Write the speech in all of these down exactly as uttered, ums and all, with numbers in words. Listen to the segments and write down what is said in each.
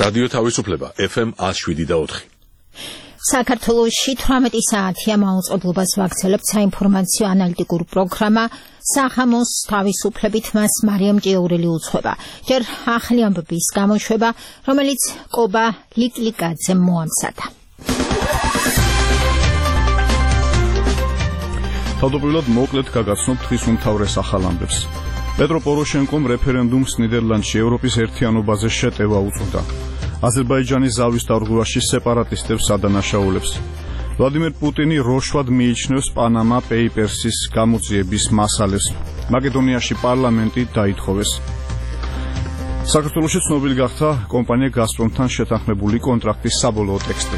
რადიო თავისუფლება ეფ ემ one oh seven და four. საქართველოში თვრამეტი საათია მაუწყებლობას ვაქცელებთ საინფორმაციო ანალიტიკურ პროგრამა სახამოს თავისუფლებით მას მარიამ ჭიაურელი უძღვება. ჯერ ახალი ამბების გამოშვება, რომელიც კობა ლიკლიკაძემ მოამზადა. თავდაპირველად მოკლედ გაგაცნობთ დღის უმთავრეს ახალ ამბებს. პეტრო პოროშენკომ რეფერენდუმს ნიდერლანდში ევროპის ერთიანობაზე შეტევა უწოდა. აზერბაიჯანის ზავის დარღვევაში სეპარატისტებს ადანაშაულებს. ვლადიმერ პუტინი როშვად მიიჩნევს პანამა პეიპერსის გამოძიების მასალებს. მაკედონიაში პარლამენტი დაითხოვეს. საქართველოში ცნობილი გახდა კომპანია გაზპრომთან შეთანხმებული კონტრაქტის საბოლოო ტექსტი.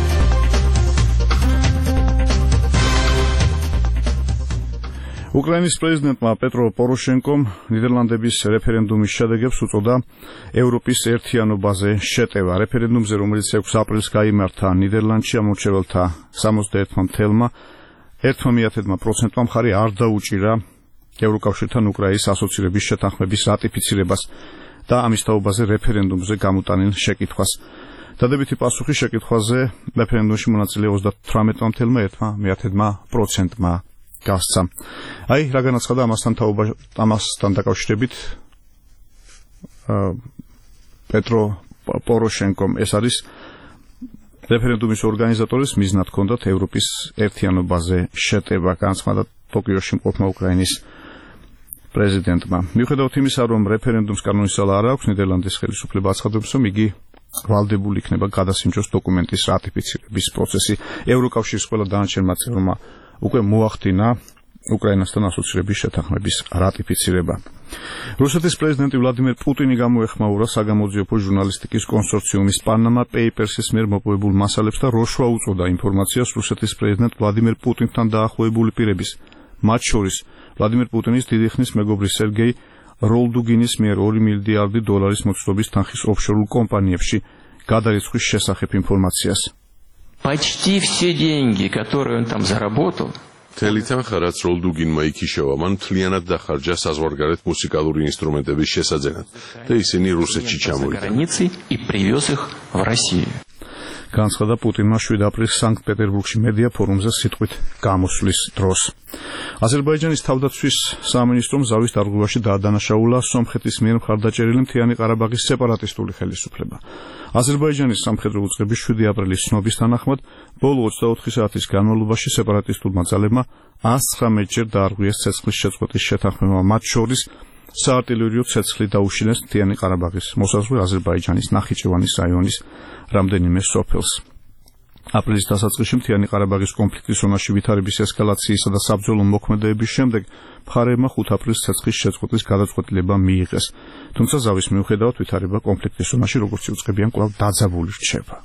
უკრაინის პრეზიდენტმა პეტრო პოროშენკომ ნიდერლანდების რეფერენდუმის შედეგებს უწოდა ევროპის ერთიანობაზე შეტევა. რეფერენდუმზე, რომელიც ექვსი აპრილს გაიმართა ნიდერლანდში, ამორჩეველთა სამოცდაერთმა პროცენტმა მხარი არ დაუჭირა ევროკავშირთან უკრაინის ასოცირების შეთანხმების რატიფიცირებას და ამის თაობაზე რეფერენდუმზე გამოტანილ შეკითხვას. დადებითი პასუხი შეკითხვაზე რეფერენდუმში მონაწილე ოცდათვრამეტ პროცენტმა გასცა. აი, რა განაცხადა ამასთან თაობა ამასთან დაკავშირებით პეტრო პოროშენკომ. ეს არის რეფერენდუმის ორგანიზატორის მიზნად ჰქონდათ ევროპის ერთიანობაზე შეტევა, განაცხადა ტოკიოში მყოფმა უკრაინის პრეზიდენტმა. მიუხედავად იმისა, რომ რეფერენდუმს კანონისალა არ აქვს, ნიდერლანდის ხელისუფლება აცხადებს, რომ იგი ვალდებული იქნება გადასინჯოს დოკუმენტის რატიფიცირების პროცესი. ევროკავშირის ყველა დანარჩენმა წევრმა უკვე მოახდინა უკრაინასთან ასოცირების შეთანხმების რატიფიცირება. რუსეთის პრეზიდენტი ვლადიმერ პუტინი გამოეხმაურა საგამოძიებო ჟურნალისტიკის კონსორციუმის პანამა პეიპერსის მიერ მოპოვებულ მასალებს და როშვა უწოდა ინფორმაციას რუსეთის პრეზიდენტ ვლადიმერ პუტინთან დაახლოებული პირების, მათ შორის ვლადიმერ პუტინის დიდი ხნის მეგობრის სერგეი როლდუგინის მიერ ორი მილიარდი დოლარის მოცულობის თანხის ოფშორულ კომპანიებში გადარიცხვის შესახებ ინფორმაციას. Почти все деньги, которые он там заработал, მთელი თანხა, რაც როლდუგინმა იქიშავა, მან მთლიანად დახარჯა საზღვარგარეთ მუსიკალური ინსტრუმენტების შესაძენად და ისინი რუსეთში ჩამოვიდა. и привез их в Россию. განაცხადა პუტინმა შვიდ აპრილს სანქტ-პეტერბურგში მედია ფორუმზე სიტყვით გამოსვლის დროს. აზერბაიჯანის თავდაცვის სამინისტრომ ზავის დარღვევაში დაადანაშაულა სომხეთის მიერ მხარდაჭერილი მთიანი ყარაბაღის სეპარატისტული ხელისუფლება. აზერბაიჯანის სამხედრო უწყების შვიდი აპრილის ცნობის თანახმად, ბოლო ოცდაოთხი საათის განმავლობაში სეპარატისტულმა ძალებმა one hundred nineteen ჯერ დაარღვიეს ცეცხლის შეწყვეტის შეთანხმება, მათ შორის საარტილერიო ცეცხლი დაუშინეს მთიანი ყარაბაღის მოსაზღვრე აზერბაიჯანის ნახიჩევანის რაიონის რამდენიმე სოფელს. აპრილის დასაწყისში მთიანი ყარაბაღის კონფლიქტის ზონაში ვითარების ესკალაციისა და საბრძოლო მოქმედებების შემდეგ მხარეებმა ხუთ აპრილს ცეცხლის შეწყვეტის გადაწყვეტილება მიიღეს. თუმცა ზავის მიუხედავად ვითარება კონფლიქტის ზონაში როგორც იუწყებიან კვლავ დაძაბული რჩება.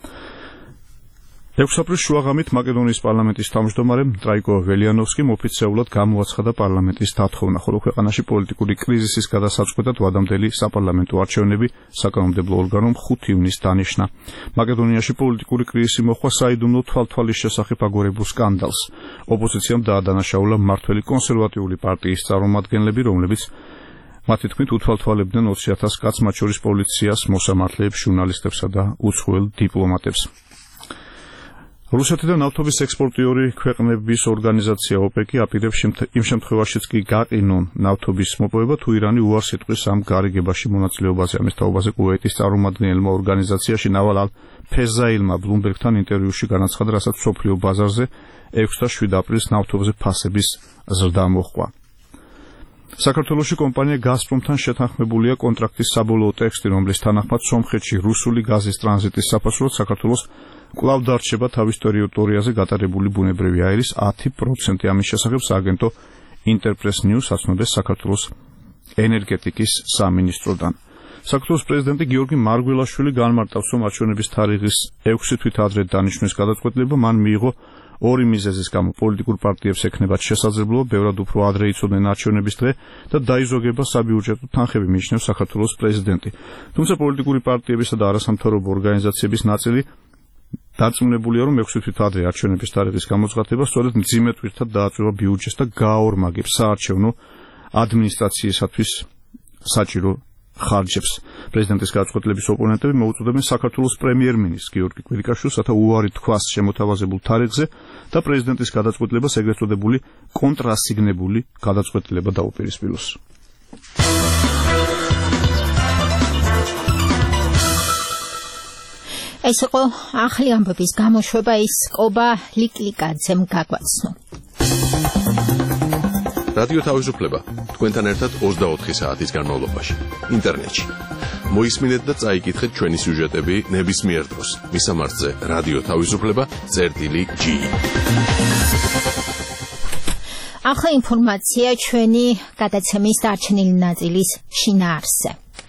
ექვსი აპრილს შუაღამით მაკედონიის პარლამენტის თავმჯდომარე ტრაიკო ველიანოვსკიმ ოფიციალურად გამოაცხადა პარლამენტის დათხოვნა, ხოლო ქვეყანაში პოლიტიკური კრიზისის გადასაწყვეტად ვადამდელი საპარლამენტო არჩევნები საკანონმდებლო ორგანომ ხუთი ივნისს დანიშნა. მაკედონიაში პოლიტიკური კრიზისი მოჰყვა საიდუმლო თვალთვალის შესახებ აგორებულ სკანდალს. ოპოზიციამ დაადანაშაულა მმართველი კონსერვატიული პარტიის წარმომადგენლები, რომლებიც მათი თქმით უთვალთვალებდნენ ოცი ათას კაცს, მათ შორის პოლიციას, მოსამართლეებს, ჟურნალისტებსა და უცხოელ დიპლომატებს. რუსეთიდან ნავთობის ექსპორტიორი ქვეყნების ორგანიზაცია ოპეკი აპირებს იმ შემთხვევაშიც კი გაყინონ ნავთობის მოპოვება, თუ ირანი უარს იტყვის ამ გარიგებაში მონაწილეობაზე. ამის თაობაზე კუვეიტის წარმომადგენელმა ორგანიზაციაში ნავალ ალ-ფეზაილმა ბლუმბერგთან ინტერვიუში განაცხადა, რასაც მსოფლიო ბაზარზე ექვსი და შვიდ აპრილს ნავთობზე ფასების ზრდა მოჰყვა. საქართველოში კომპანია გაზპრომთან შეთანხმებულია კონტრაქტის საბოლოო ტექსტი, რომლის თანახმად სომხეთში რუსული გაზის ტრანზიტის საფასურად საქართველოს კვლავ დარჩება თავის ტერიტორიაზე გატარებული ბუნებრივი აირის ათი პროცენტი. ამის შესახებ სააგენტო ინტერპრეს ნიუს აცნობეს საქართველოს ენერგეტიკის სამინისტროდან. საქართველოს პრეზიდენტი გიორგი მარგველაშვილი განმარტავს, რომ არჩევნების თარიღის ექვსი თვით ადრე დანიშნვის გადაწყვეტილება მან მიიღო ორი მიზეზის გამო. პოლიტიკურ პარტიებს ექნებათ შესაძლებლობა ბევრად უფრო ადრე იცოდნენ არჩევნების დღე და დაიზოგება საბიუჯეტო თანხები, მიიჩნევს საქართველოს პრეზიდენტი. თუმცა პოლიტიკური პარტიებისა და არასამთავრობო ორგანიზაციების ნაწილი დარწმუნებულია, რომ ექვსი თვით ადრე არჩევნების თარიღის გამოცხადება სწორედ მძიმე ტვირთად დააწვევა ბიუჯეტს და გააორმაგებს საარჩევნო ადმინისტრაციისათვის საჭირო ხარჯებს. პრეზიდენტის გადაწყვეტილების ოპონენტები მოუწოდებენ საქართველოს პრემიერ-მინისტრს გიორგი კვირიკაშვილს, რათა უარი თქვას შემოთავაზებულ თარიღზე და პრეზიდენტის გადაწყვეტილებას ეგრეთ წოდებული კონტრასიგნებული გადაწყვეტილება დაუპირისპიროს. ეს იყო ახალი ამბების გამოშვება, ის ყობა ლიკლიკაძემ გაგვაცნო. რადიო თავისუფლება თქვენთან ერთად ოცდაოთხი საათის განმავლობაში ინტერნეტში. მოისმინეთ და წაიკითხეთ ჩვენი სიუჟეტები ნებისმიერ დროს. მისამართზე რადიო თავისუფლება წერტილი ჯი. ახლა ინფორმაცია ჩვენი გადაცემის დარჩენილი ნაწილის შინაარსზე.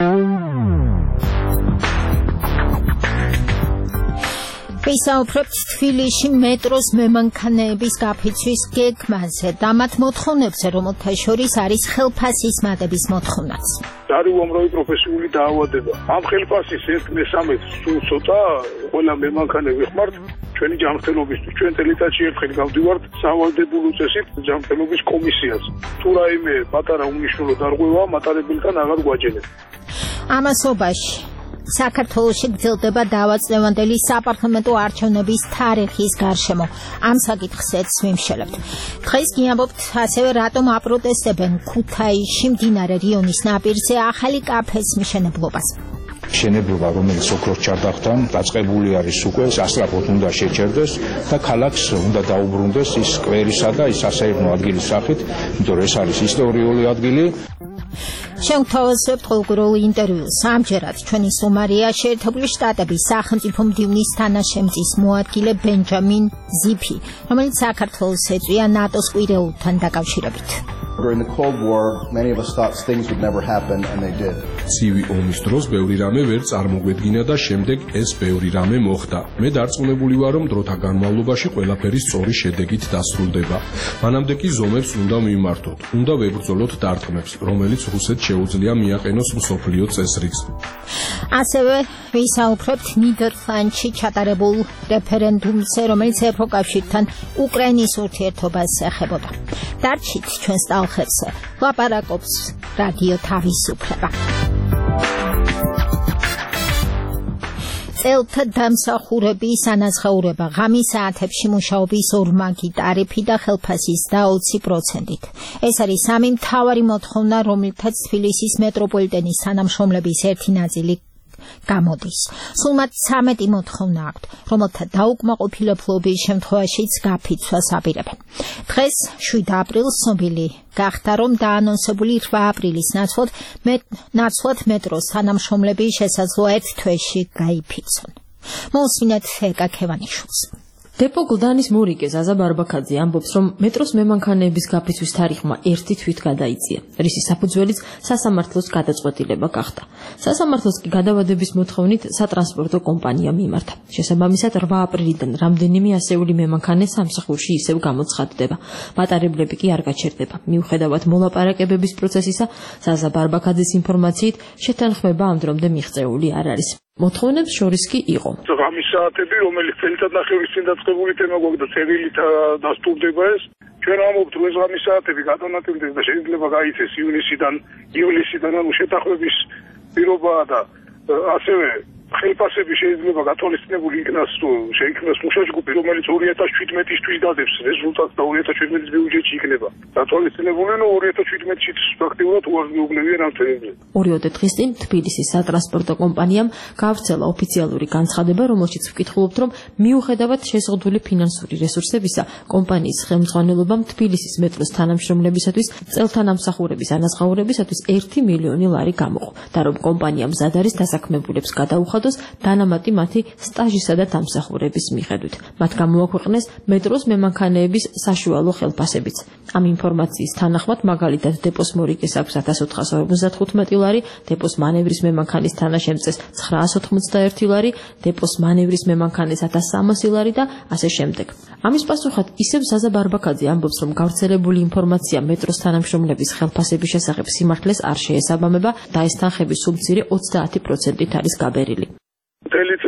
ვისაუბრებთ თბილისში მეტროს მემანქანეების გაფიცვის გეგმაზე და მათ მოთხოვნებზე, რომელთა შორის არის ხელფასის მატების მოთხოვნაც. არის უამრავი პროფესიული დაავადება. ამ ხელფასის ერთ მესამედს სულ ცოტა ყველა მემანქანე ვიხმართ ჩვენი ჯანმრთელობისთვის. ჩვენ წელიწადში ერთხელ გავდივართ სავალდებულო წესით ჯანმრთელობის კომისიას. თუ რაიმე პატარა უმნიშვნელო დარღვევა მატარებელთან აღარ გვაჯერებს. ამასობაში საქართველოში გრძელდება დავაწნევანდელი საპარლამენტო არჩევნების თარიღის გარშემო. ამ საკითხზეც ვიმშელებთ. დღეს გიამბობთ ასევე რატომ აპროტესტებენ ქუთაისში მდინარე რიონის ნაპირზე ახალი კაფეს მშენებლობას. მშენებლობა, რომელიც ოქროს ჩარდახთან დაწყებული არის უკვე, სასწრაფოდ უნდა შეჩერდეს და ქალაქს უნდა დაუბრუნდეს ის სკვერისა და ის ასაერნო ადგილის სახით, იმიტომ რომ ეს არის ისტორიული ადგილი. შევთავაზებთ ყოველგვარულ ინტერვიუს. ამჯერად ჩვენი სტუმარია შეერთებული შტატების სახელმწიფო მდივნის თანაშემწის მოადგილე ბენჯამინ ზიფი, რომელიც საქართველოს ეწვია ნატოს კვირეულთან დაკავშირებით. During the Cold War, many of us thought things would never happen, and they did. ცივი ომის დროს ბევრი რამე ვერ წარმოგვედგინა და შემდეგ ეს ბევრი რამე მოხდა. მე დარწმუნებული ვარ, რომ დროთა განმავლობაში ყველაფერი სწორი შედეგით დასრულდება. მანამდე კი ზომებს უნდა მივმართოთ, უნდა ვებრძოლოთ დარტყმებს, რომელიც რუსეთს შეუძლია მიაყენოს მსოფლიო წესრიგს. ასევე ვისაუბრებთ ნიდერლანდში ჩატარებულ რეფერენდუმზე, რომელიც ევროკავშირთან უკრაინის ურთიერთობას ეხებოდა. დარჩით ჩვენს ტალღებზე, ლაპარაკობს რადიო თავისუფლება. წელთა დამსახურების ანაზღაურება, ღამის საათებში მუშაობის ორმაგი ტარიფი და ხელფასის და ოცი პროცენტით. ეს არის სამი მთავარი მოთხოვნა, რომლითაც თბილისის მეტროპოლიტენის თანამშრომლების ერთი ნაწილი გამოდის. სულ მათ ცამეტი მოთხოვნა აქვთ, რომელთა დაუკმაყოფილებლობის შემთხვევაშიც გაფიცვას აპირებენ. დღეს შვიდ აპრილს ცნობილი გახდა, რომ დაანონსებული რვა აპრილის ნაცვლად ნაცვლად მეტროს თანამშრომლები შესაძლოა ერთ თვეში გაიფიცონ. მოусმინეთ ეკა ქევანიშვილს. დეპო გლდანის მორიგე ზაზა ბარბაქაძე ამბობს, რომ მეტროს მემანქანეების გაფიცვის თარიღმა ერთი თვით გადაიწია, რისი საფუძველიც სასამართლოს გადაწყვეტილება გახდა. სასამართლოს კი გადავადების მოთხოვნით სატრანსპორტო კომპანიამ იმართა. შესაბამისად რვა აპრილიდან რამდენიმე ასეული მემანქანე სამსახურში ისევ გამოცხადდება. მატარებლები კი არ გაჩერდება. მიუხედავად მოლაპარაკებების პროცესისა, ზაზა ბარბაქაძის ინფორმაციით შეთანხმება ამ დრომდე მიღწეული არ არის. მოთხოვნებს შორის კი იყო. ღამის საათები, რომელიც წელიწადნახევრის წინ დაწყებული თემა გვაქვს და წერილით დასტურდება ეს. ჩვენ ამობთ, რომ ეს ღამის საათები გადანაწილდეს და შეიძლება გაიცეს ივნისიდან, ივლისიდან, ანუ შეთანხმების პირობაა და ასევე ხელფასები შეიძლება გათვალისწინებული იქნას, შეიქმნას მუშაჯგუფი, რომელიც ორი ათას შვიდმეტისთვის დადებს რეზულტატს და ორი ათას შვიდმეტის ბიუჯეტში იქნება. გათვალისწინებული, რომ ორი ათას შვიდმეტშიც ფაქტიურად უარს მიუგნევიან ამ თემებზე. ორიოდე დღის წინ თბილისის სატრანსპორტო კომპანიამ გაავრცელა ოფიციალური განცხადება, რომელშიც ვკითხულობთ, რომ მიუხედავად შეზღუდული ფინანსური რესურსებისა, კომპანიის ხელმძღვანელობამ თბილისის მეტროს თანამშრომლებისათვის წელთა დამსახურების ანაზღაურებისათვის ერთი მილიონი ლარი გამოყო და რომ კომპანია მზად არის დასაქმებულებს გადაუხადოს დანამატი მათი სტაჟისა და დამსახურების მიხედვით. მათ გამოაქვეყნეს მეტროს მემანქანეების საშუალო ხელფასებიც. ამ ინფორმაციის თანახმად, მაგალითად, დეპოს მორიგეს აქვს ათას ოთხას ორმოცდათხუთმეტი ლარი, დეპოს მანევრის მემანქანის თანაშემწეს ცხრაას ოთხმოცდაერთი ლარი, დეპოს მანევრის მემანქანის ათას სამასი ლარი და ასე შემდეგ. ამის პასუხად ისევ ზაზა ბარბაქაძე ამბობს, რომ გავრცელებული ინფორმაცია მეტროს თანამშრომლების ხელფასების შესახებ სიმართლეს არ შეესაბამება და ეს თანხების სულ მცირე ოცდაათი პროცენტით არის გაბერილი. მთელი წლის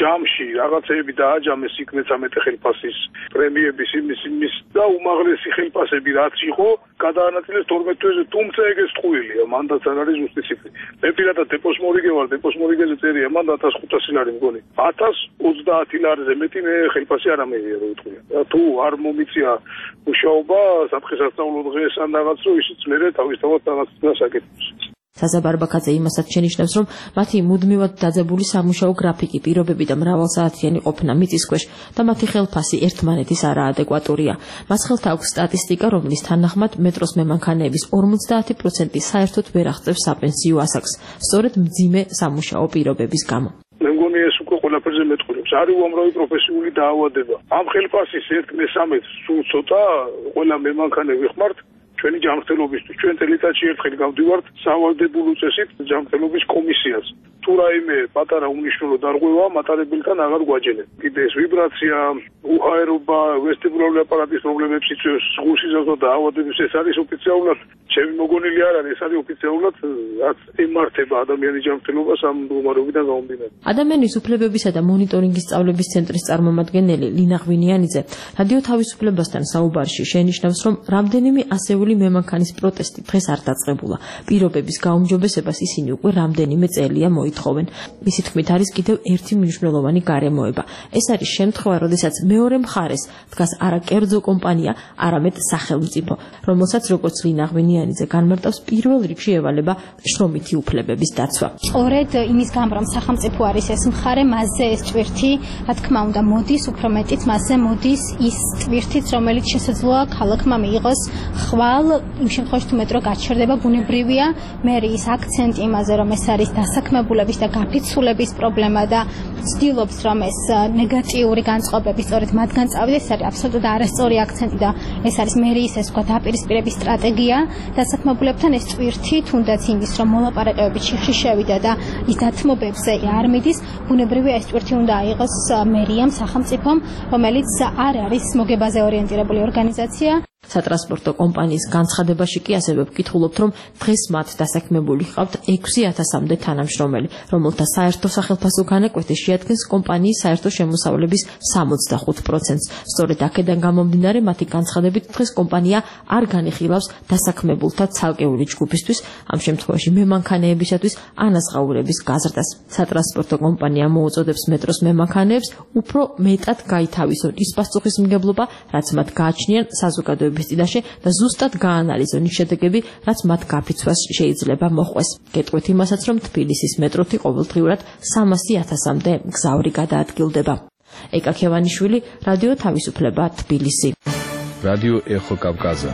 ჯამში რაღაცეები დააჯამეს იქ მეცამეტე ხელფასის პრემიების იმის იმის და უმაღლესი ხელფასები რაც იყო გადაანაწილეს თორმეტ თვეზე, თუმცა ეგ ეს ტყუილია, მანდაც არ არის ზუსტი ციფრი. მე პირადად დეპოს მორიგე ვარ, დეპოს მორიგეზე წერია, მან ათას ხუთასი ლარი მგონი. ათას ოცდაათი ლარზე მეტი მე ხელფასი არ ამეღია რო უთქვია. თუ არ მომიწია მუშაობა საფრთხესასწავლო დღეს ან რაღაც რო ისიც მე თავის თავად რაღაც დასაკეთებს. საზა ბარბაკაძე იმასაც შენიშნავს, რომ მათი მუდმივად დაძაბული სამუშაო გრაფიკი, პირობები და მრავალსაათიანი ყოფნა მიწის ქვეშ და მათი ხელფასი ერთმანეთის არაადეკვატურია. მას ხელთ აქვს სტატისტიკა, რომლის თანახმად მეტროს მემანქანეების ორმოცდაათი პროცენტი საერთოდ ვერ აღწევს საპენსიო ასაკს, სწორედ მძიმე სამუშაო პირობების გამო. მე მგონი ეს უკვე ყველაფერზე მეტყურებს. არის უამრავი პროფესიული დაავადება. ამ ხელფასის ერთ მესამედს სულ ცოტა ყველა მემანქანე ვიხმართ ჩვენი ჯანმრთელობისთვის. ჩვენ წელიწადში ერთხელ გავდივართ სავალდებულო წესით ჯანმრთელობის კომისიას. თუ რაიმე პატარა უმნიშვნელო დარღვევა მატარებელთან აღარ გვაჯერებს. კიდე ეს ვიბრაცია, უჰაერობა, ვესტიბულარული აპარატის პრობლემებს იწვევს, სხეულსიზავსო დაავადების ეს არის ოფიციალურად, ჩემი მოგონილი არ არის, ეს არის ოფიციალურად რაც ემართება ადამიანის ჯანმრთელობას ამ მდგომარეობიდან გამომდინარე. ადამიანის უფლებებისა და მონიტორინგის სწავლების ცენტრის წარმომადგენელი ლინა ღვინიანიძე რადიო თავისუფლებასთან საუბარში შენიშნავს, რომ რამდენიმე ასეული მემანქანის პროტესტი დღეს არ დაწყებულა. პირობების გაუმჯობესებას ისინი უკვე რამდენიმე წელია მოითხოვენ. მისი თქმით არის კიდევ ერთი მნიშვნელოვანი გარემოება. ეს არის შემთხვევა, როდესაც მეორე მხარეს დგას არა კერძო კომპანია, არამედ სახელმწიფო, რომელსაც როგორც ლინა ღვინიანიძე განმარტავს, პირველ რიგში ევალება შრომითი უფლებების დაცვა. სწორედ იმის გამო, რომ სახელმწიფო არის ეს მხარე, მასზე ეს ტვირთი, რა თქმა უნდა, მოდის, უფრო მეტიც მასზე მოდის ის ტვირთიც, რომელიც შესაძლოა ქალაქმა მიიღოს ხვალ იმ შემთხვევაში თუ მეტრო გაჩერდება, ბუნებრივია მერიის აქცენტი იმაზე, რომ ეს არის დასაქმებულების და გაფიცულების პრობლემა და ცდილობს, რომ ეს ნეგატიური განწყობები სწორედ მათგან წავიდეს, ეს არის აბსოლუტურად არასწორი აქცენტი და ეს არის მერიის ეს თქვა დაპირისპირების სტრატეგია დასაქმებულებთან. ეს ტვირთი, თუნდაც იმის, რომ მოლაპარაკებები ჩიხში შევიდა და ის დათმობებზე არ მიდის, ბუნებრივია ეს ტვირთი უნდა აიღოს მერიამ, სახელმწიფომ, რომელიც არ არის მოგებაზე ორიენტირებული ორგანიზაცია. სატრანსპორტო კომპანიის განცხადებაში კი ასევე ვკითხულობთ, რომ დღეს მათ დასაქმებული ჰყავთ ექვსი ათასამდე თანამშრომელი, რომელთა საერთო სახელფასო განაკვეთი შეადგენს კომპანიის საერთო შემოსავლების სამოცდახუთ პროცენტს. სწორედ აქედან გამომდინარე, მათი განცხადებით დღეს კომპანია არ განიხილავს დასაქმებულთა ცალკეული ჯგუფისთვის, ამ შემთხვევაში მემანქანეებისათვის ანაზღაურების გაზრდას. სატრანსპორტო კომპანია მოუწოდებს მეტროს მემანქანეებს უფრო მეტად გაითავისონ ის პასუხისმგებლობა, რაც მათ გააჩნიან საზოგადოების წინაშე და ზუსტად გაანალიზონ ის შედეგები, რაც მათ გაფიცვას შეიძლება მოჰყვეს. გეტყვით იმასაც, რომ თბილისის მეტროთი ყოველდღიურად სამასი ათასამდე მგზავრი გადაადგილდება. ეკა ქევანიშვილი, რადიო თავისუფლება, თბილისი. რადიო ეხო კავკაზა.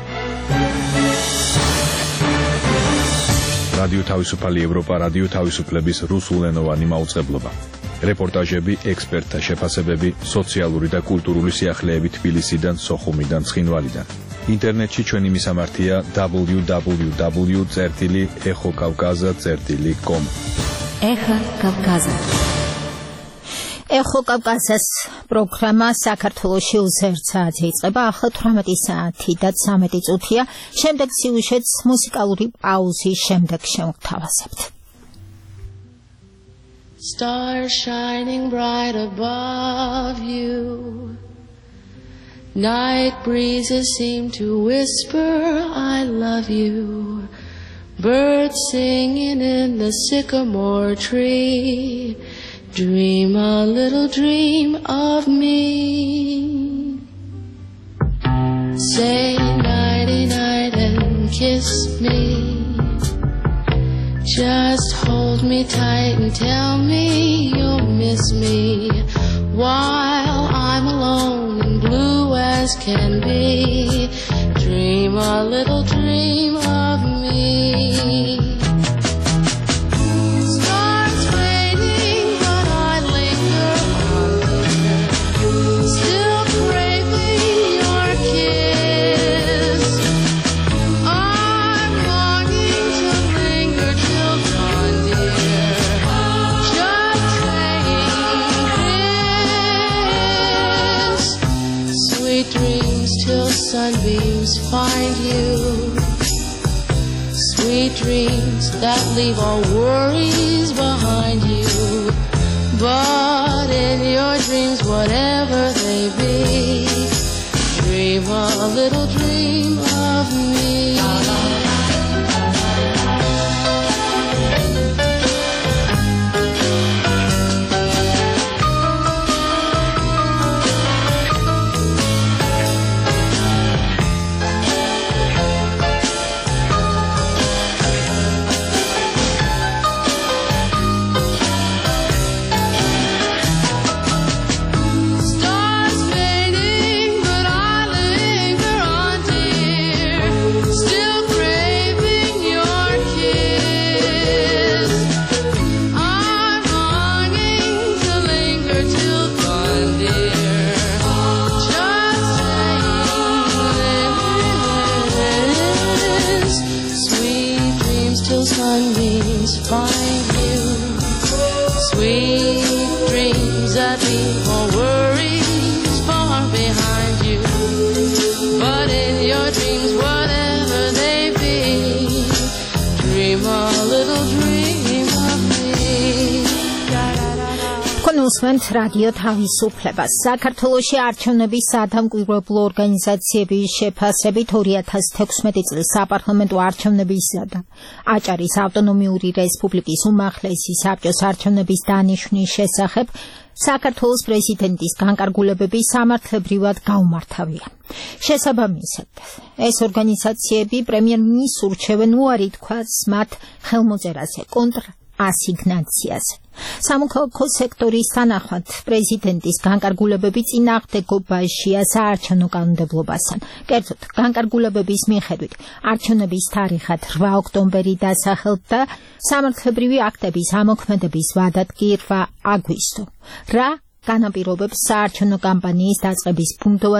რადიო თავისუფალი ევროპა, რადიო თავისუფლების რუსულენოვანი მაუწყებლობა. რეპორტაჟები, ექსპერტთა შეფასებები, სოციალური და კულტურული სიახლეები თბილისიდან, სოხუმიდან, ცხინვალიდან. ინტერნეტში ჩვენი მისამართია დაბლიუ დაბლიუ დაბლიუ წერტილი ეხო კავკაზა წერტილი კომ. ეხო კავკაზა. ეხო კავკაზას პროგრამა საქართველოში უზერთ საათზე იწყება, ახლა თვრამეტი საათი და ცამეტი წუთია. შემდეგ სიუჟეტს მუსიკალური პაუზის შემდეგ შევთავაზებთ. Stars shining bright above you. Night breezes seem to whisper, I love you. Birds singing in the sycamore tree. Dream a little dream of me. Say nighty night and kiss me. Just hold me tight and tell me you'll miss me while I'm alone and blue as can be. Dream a little dream of me. Stars fading, but I linger on there, still craving your kiss. I'm longing to linger till dawn, dear, just saying this. Sweet dreams till sunbeams find you. Sweet dreams that leave all worries behind you. But in your dreams, whatever they be, dream a little dream of me. Find you, sweet dreams that leave all worries far behind you. But in your dreams, whatever they be, dream a little dream of me. Konusment radio თავისუფლებას. საქართველოში არჩევნების სადამკვირვებლო ორგანიზაციების შეფასებით ორი ათას თექვსმეტი წლის საპარლამენტო არჩევნებისა და აჭარის ავტონომიური რესპუბლიკის უმაღლესი საბჭოს არჩევნების დანიშვნის შესახებ საქართველოს პრეზიდენტის განკარგულებები სამართლებრივად გაუმართავია. შესაბამისად, ეს ორგანიზაციები პრემიერ-მინისტრს ურჩევენ უარი თქვას მათ ხელმოწერაზე კონტრ ასიგნაციაზე. სამოქალაქო სექტორის თანახმად პრეზიდენტის განკარგულებები წინააღმდეგობაშია საარჩევნო კანონმდებლობასთან. კერძოდ, განკარგულებების მიხედვით არჩევნების თარიღად რვა ოქტომბერი დასახელდა სამართლებრივი აქტების ამოქმედების ვადად კი რვა აგვისტო. რა განაპირობებს საარჩევნო კამპანიის დაწყების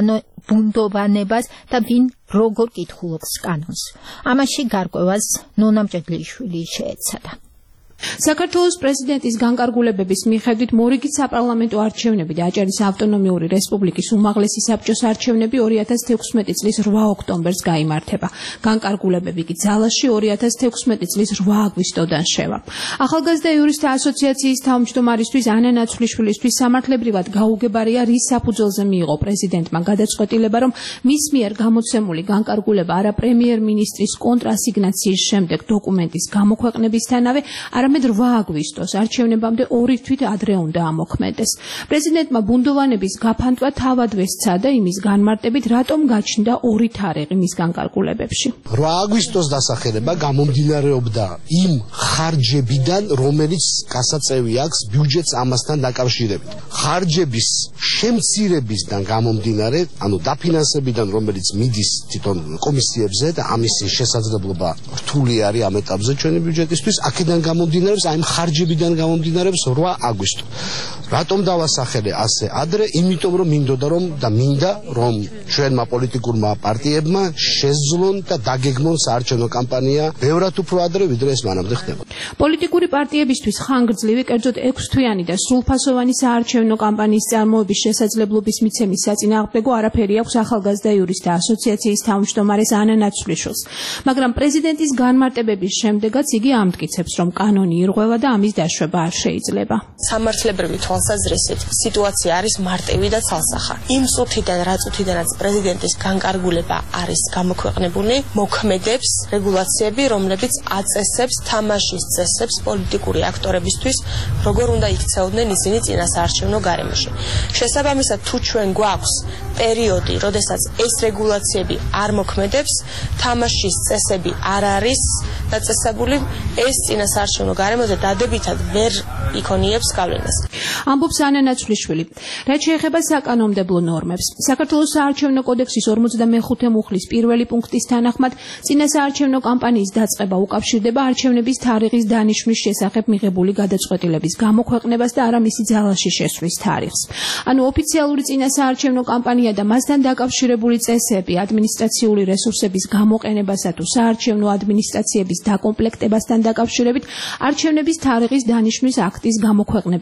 ბუნდოვანებას და ვინ როგორ კითხულობს კანონს. ამაში გარკვევას ნონა მჭედლიშვილი შეეცადა. საქართველოს პრეზიდენტის განკარგულებების მიხედვით მორიგით საპარლამენტო არჩევნები და აჭარის ავტონომიური რესპუბლიკის უმაღლესი საბჭოს არჩევნები ორი ათას თექვსმეტი წლის რვა ოქტომბერს გაიმართება. განკარგულებები კი ძალაში ორი ათას თექვსმეტი წლის რვა აგვისტოდან შევა. ახალგაზრდა იურისტთა ასოციაციის თავმჯდომარისთვის ანა ნაცვლიშვილისთვის სამართლებრივად გაუგებარია, რის საფუძველზე მიიღო პრეზიდენტმა გადაწყვეტილება, რომ მის მიერ გამოცემული განკარგულება არა პრემიერ-მინისტრის კონტრასიგნაციის შემდეგ დოკუმენტის გამოქვეყნებისთანავე, არამედ რვა აგვისტოს არჩევნებამდე ორი თვით ადრე უნდა ამოქმედეს. პრეზიდენტმა ბუნდოვანების გაფანტვა თავადვე სცადა იმის განმარტებით, რატომ გაჩნდა ორი თარიღი მის განკარგულებებში. რვა აგვისტოს დასახელება გამომდინარეობდა იმ ხარჯებიდან, რომელიც გასაწევი აქვს ბიუჯეტს ამასთან დაკავშირებით. ხარჯების შემცირებისგან გამომდინარე, ანუ დაფინანსებიდან, რომელიც მიდის თვითონ კომისიებზე და ამის შესაძლებლობა რთული არის ამ ეტაპზე ჩვენი ბიუჯეტისთვის, აქედან გამომდინარეობს, აი ხარჯებიდან გამომდინარეობს რვა აგვისტო. რატომ დავასახელე ასე ადრე? იმიტომ რომ მინდოდა რომ და მინდა რომ ჩვენმა პოლიტიკურმა პარტიებმა შეძლონ და დაგეგმონ საარჩევნო კამპანია ბევრად უფრო ადრე, ვიდრე ეს მანამდე ხდებოდა. პოლიტიკური პარტიებისთვის ხანგრძლივი, კერძოდ ექვსთვიანი და სრულფასოვანი საარჩევნო კამპანიის წარმოების შესაძლებლობის მიცემის საწინააღმდეგო არაფერი აქვს ახალგაზრდა იურისტთა ასოციაციის თავმჯდომარეს ანა ნაცვლიშვილს. მაგრამ პრეზიდენტის განმარტებების შემდეგაც იგი ამტკიცებს, რომ კანონი ირღვევა და ამის დაშვება არ შეიძლება. სამართლებრივი თვალსაზრისით სიტუაცია არის მარტივი და ცალსახა. იმ წუთიდან, რა წუთიდანაც პრეზიდენტის განკარგულება არის გამოქვეყნებული, მოქმედებს რეგულაციები, რომლებიც აწესებს თამაშის წესებს პოლიტიკური აქტორებისთვის, როგორ უნდა იქცეოდნენ ისინი წინასაარჩევნო გარემოში. შესაბამისად, თუ ჩვენ გვაქვს პერიოდი, როდესაც ეს რეგულაციები არ მოქმედებს, თამაშის წესები არ არის დაწესებული, ეს წინასაარჩევნო გარემოზე დადებითად ვერ იქონიებს გავლენას. ამბობს ანა ნაცვლიშვილი. რაც შეეხება საკანონმდებლო ნორმებს, საქართველოს საარჩევნო კოდექსის ორმოცდამეხუთე მუხლის პირველი პუნქტის თანახმად, წინასაარჩევნო კამპანიის დაწყება უკავშირდება არჩევნების თარიღის დანიშვნის შესახებ მიღებული გადაწყვეტილების გამოქვეყნებას და არა მისი ძალაში შესვლის თარიღს. ანუ ოფიციალური წინასაარჩევნო კამპანია და მასთან დაკავშირებული წესები, ადმინისტრაციული რესურსების გამოყენებასა თუ საარჩევნო ადმინისტრაციების დაკომპლექტებასთან დაკავშირებით არჩევნების თარიღის დანიშვნის აქტის გამოქვეყნებისთანავე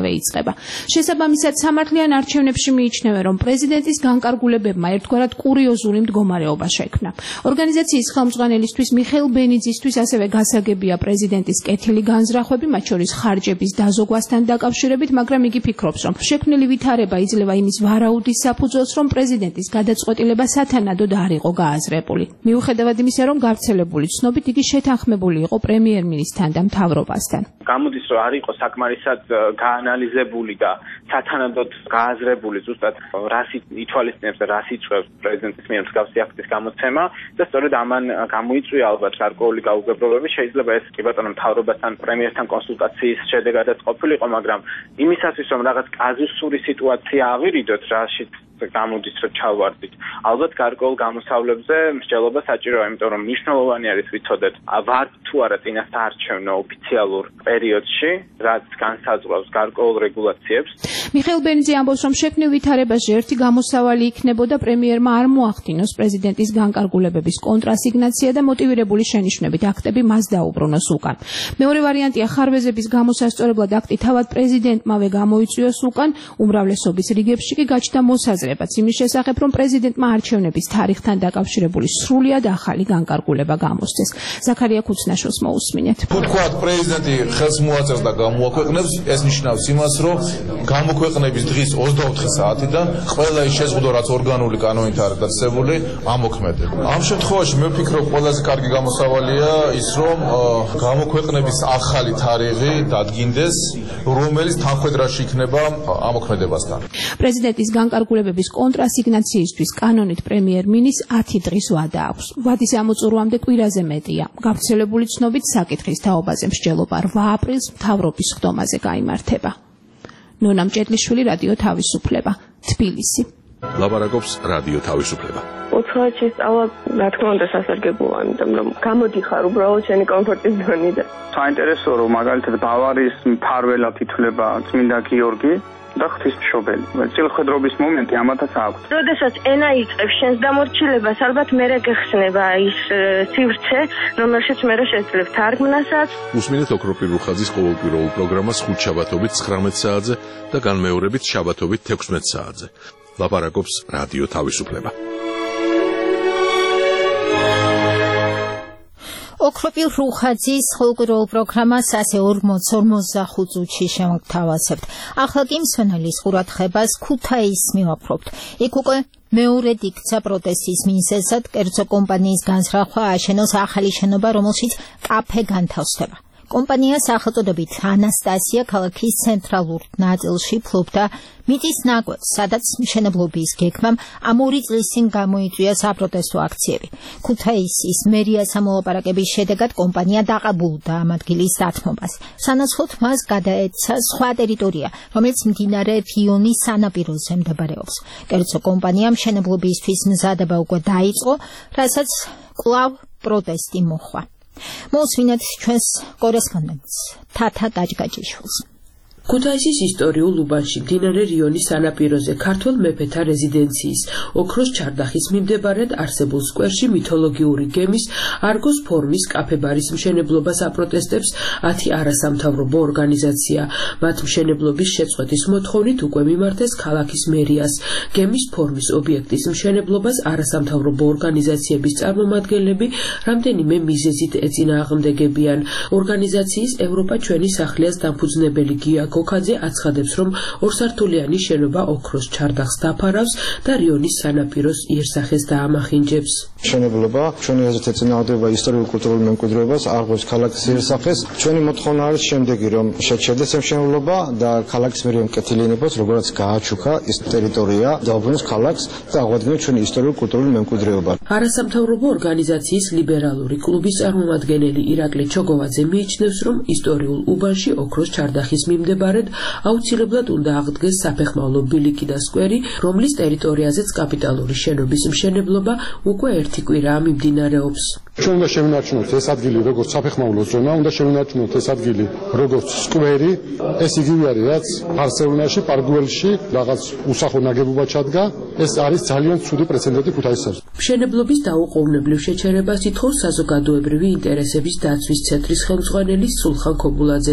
ამჟამადვე იწყება. შესაბამისად, სამართლიან არჩევნებში მიიჩნევენ, რომ პრეზიდენტის განკარგულებებმა ერთგვარად კურიოზული მდგომარეობა შექმნა. ორგანიზაციის ხელმძღვანელისთვის მიხეილ ბენიძისთვის ასევე გასაგებია პრეზიდენტის კეთილი განზრახვები, მათ შორის ხარჯების დაზოგვასთან დაკავშირებით, მაგრამ იგი ფიქრობს, რომ შექმნილი ვითარება იძლევა იმის ვარაუდის საფუძველს, რომ პრეზიდენტის გადაწყვეტილება სათანადოდ არ იყო გააზრებული. მიუხედავად იმისა, რომ გავრცელებული ცნობით იგი შეთანხმებული იყო პრემიერ-მინისტრთან და მთავრობასთან. გამოდის, რომ არ იყო საკმარისად გაანალიზებული და სათანადოდ გააზრებული ზუსტად რას ითვალისწინებს და რას იწვევს პრეზიდენტის მიერ მსგავსი აქტის გამოცემა და სწორედ ამან გამოიწვია ალბათ გარკვეული გაუგებრობები. შეიძლება ეს კი ბატონო მთავრობასთან პრემიერთან კონსულტაციის შედეგადაც ყოფილიყო, მაგრამ იმისათვის რომ რაღაც კაზუსური სიტუაცია ავირიდოთ, რაშიც გამოდის, რომ ჩავარდით. ალბათ გარკვეულ გამოსავლებზე მსჯელობა საჭიროა, იმიტომ რომ მნიშვნელოვანი არის ვიცოდეთ, ვართ თუ არა წინასაარჩევნო ოფიციალურ პერიოდში, რაც განსაზღვრავს გარკვეულ რეგულაციებს. მიხეილ ბენიძე ამბობს, რომ შექმნილ ვითარებაში ერთი გამოსავალი იქნებოდა პრემიერმა არ მოახდინოს პრეზიდენტის განკარგულებების კონტრასიგნაცია და მოტივირებული შენიშვნებით აქტები მას დაუბრუნოს უკან. მეორე ვარიანტია ხარვეზების გამოსასწორებლად აქტი თავად პრეზიდენტმავე გამოიწვიოს უკან, უმრავლესობის რიგებში კი გაჩნდა მოსაზრებაც იმის შესახებ, რომ პრეზიდენტმა არჩევნების თარიღთან დაკავშირებული სრულიად ახალი განკარგულება გამოსცეს. ზაქარია ქუცნაშვილს მოусმინეთ. თუ თქვათ პრეზიდენტი ხელს მოაწერს და გამოაქვეყნებს, ეს ნიშნავს იმას, რომ გამოქვეყნების დღის ოცდაოთხი საათიდან ყველა ის შეზღუდვა, რაც ორგანული კანონით არის დაწესებული, ამოქმედებს. ამ შემთხვევაში მე ვფიქრობ, ყველაზე კარგი გამოსავალია ის, რომ გამოქვეყნების ახალი თარიღი დადგინდეს, რომელიც თანხვედრაში იქნება ამოქმედებასთან. პრეზიდენტის განკარგულებების კონტრასიგნაციისთვის კანონით პრემიერ-მინისტრს ათი დღის ვადა აქვს. ვადის ამოწურვამდე კვირაზე მეტია. გავრცელებული ცნობით საკითხის თაობაზე მსჯელობა რვა აპრილს მთავრობის ხდომაზე გაიმართება. ნონა მჭედლიშვილი, რადიო თავისუფლება, თბილისი. ლაპარაკობს რადიო თავისუფლება. უცხოეთში სწავლა, რა თქმა უნდა, სასარგებლოა, იმიტომ რომ გამოდიხარ უბრალოდ შენი კომფორტის ზონიდან. საინტერესოა, რომ მაგალითად ბავარიის მფარველად ითვლება წმინდა გიორგი და ღვთისმშობელი. წილხვედრობის მომენტი ამათაც აქვს. როდესაც ენა იწყებს შენს დამორჩილებას, ალბათ მერე გეხსნება ის სივრცე, რომელშიც მერე შეძლებ თარგმნასაც. უსმინეთ ოქროპირ რუხაძის ყოველკვირეულ პროგრამას ხუთშაბათობით ცხრამეტ საათზე და განმეორებით შაბათობით თექვსმეტ საათზე. ლაპარაკობს რადიო თავისუფლება. ოქროპირ რუხაძის ყოველკვირეულ პროგრამას ასე ორმოც ორმოცდახუთ წუთში შემოგთავაზებთ. ახლა კი მსვენელის ყურადღებას ქუთაისს მივაფრობთ. იქ უკვე მეორედ იქცა პროტესტის მიზეზად კერძო კომპანიის განზრახვა აშენოს ახალი შენობა, რომელშიც კაფე განთავსდება. კომპანია სახელწოდებით ანასტასია ქალაქის ცენტრალურ ნაწილში ფლობდა მიწის ნაკვეთს, სადაც მშენებლობის გეგმამ ამ ორი წლის წინ გამოიწვია საპროტესტო აქციები. ქუთაისის მერიას ამოლაპარაკების შედეგად კომპანია დაყაბულდა ამ ადგილის დათმობას. სანაცვლოდ მას გადაეცა სხვა ტერიტორია, რომელიც მდინარე რიონის სანაპიროზე მდებარეობს. კერძო კომპანიამ მშენებლობისთვის მზადება უკვე დაიწყო, რასაც კვლავ პროტესტი მოჰყვა. მოусმინეთ ჩვენს კორესპონდენტს თათა გაჯგაჯიშვილს. ქუთაისის ისტორიულ უბანში მდინარე რიონის სანაპიროზე ქართველ მეფეთა რეზიდენციის ოქროს ჩარდახის მიმდებარედ არსებულ სკვერში მითოლოგიური გემის არგოს ფორმის კაფე-ბარის მშენებლობას აპროტესტებს ათი არასამთავრობო ორგანიზაცია. მათ მშენებლობის შეწყვეტის მოთხოვნით უკვე მიმართეს ქალაქის მერიას. გემის ფორმის ობიექტის მშენებლობას არასამთავრობო ორგანიზაციების წარმომადგენლები რამდენიმე მიზეზით ეწინააღმდეგებიან. ორგანიზაციის ევროპა ჩვენი სახლიას დამფუძნებელი გია გოქაძე აცხადებს, რომ ორსართულიანი შენობა ოქროს ჩარდახს დაფარავს და რიონის სანაპიროს იერსახეს დაამახინჯებს. მშენებლობა ჩვენი აზრით ეწინააღმდეგება ისტორიულ-კულტურულ მემკვიდრეობას, აღგვეს ქალაქის იერსახეს. ჩვენი მოთხოვნა არის შემდეგი, რომ შეჩერდეს ამ მშენებლობა და ქალაქის მერე მკეთილინებას, როგორც გააჩუქა ის ტერიტორია, დაუბრუნოს ქალაქს და აღვადგინოს ჩვენი ისტორიულ-კულტურული მემკვიდრეობა. არასამთავრობო ორგანიზაციის ლიბერალური კლუბის წარმომადგენელი ირაკლი ჩოგოვაძე მიიჩნევს, რომ ისტორიულ უბანში ოქროს ჩარდახის მიმდებარედ აუცილებლად უნდა აღდგეს საფეხმავლო ბილიკი და სკვერი, რომლის ტერიტორიაზეც კაპიტალური შენობის მშენებლობა უკვე ერთი კვირაა მიმდინარეობს. ჩვენ უნდა შევინარჩუნოთ ეს ადგილი როგორც საფეხმავლო ზონა, უნდა შევინარჩუნოთ ეს ადგილი როგორც სკვერი. ეს იგივე არის, რაც ბარსელონაში, პარგუელში რაღაც უსახო ნაგებობა ჩადგა. ეს არის ძალიან ცუდი პრეცედენტი ქუთაისს. მშენებლობის დაუყოვნებლივ შეჩერებას ითხოვს საზოგადოებრივი ინტერესების დაცვის ცენტრის ხელმძღვანელი სულხან ქობულაძეც.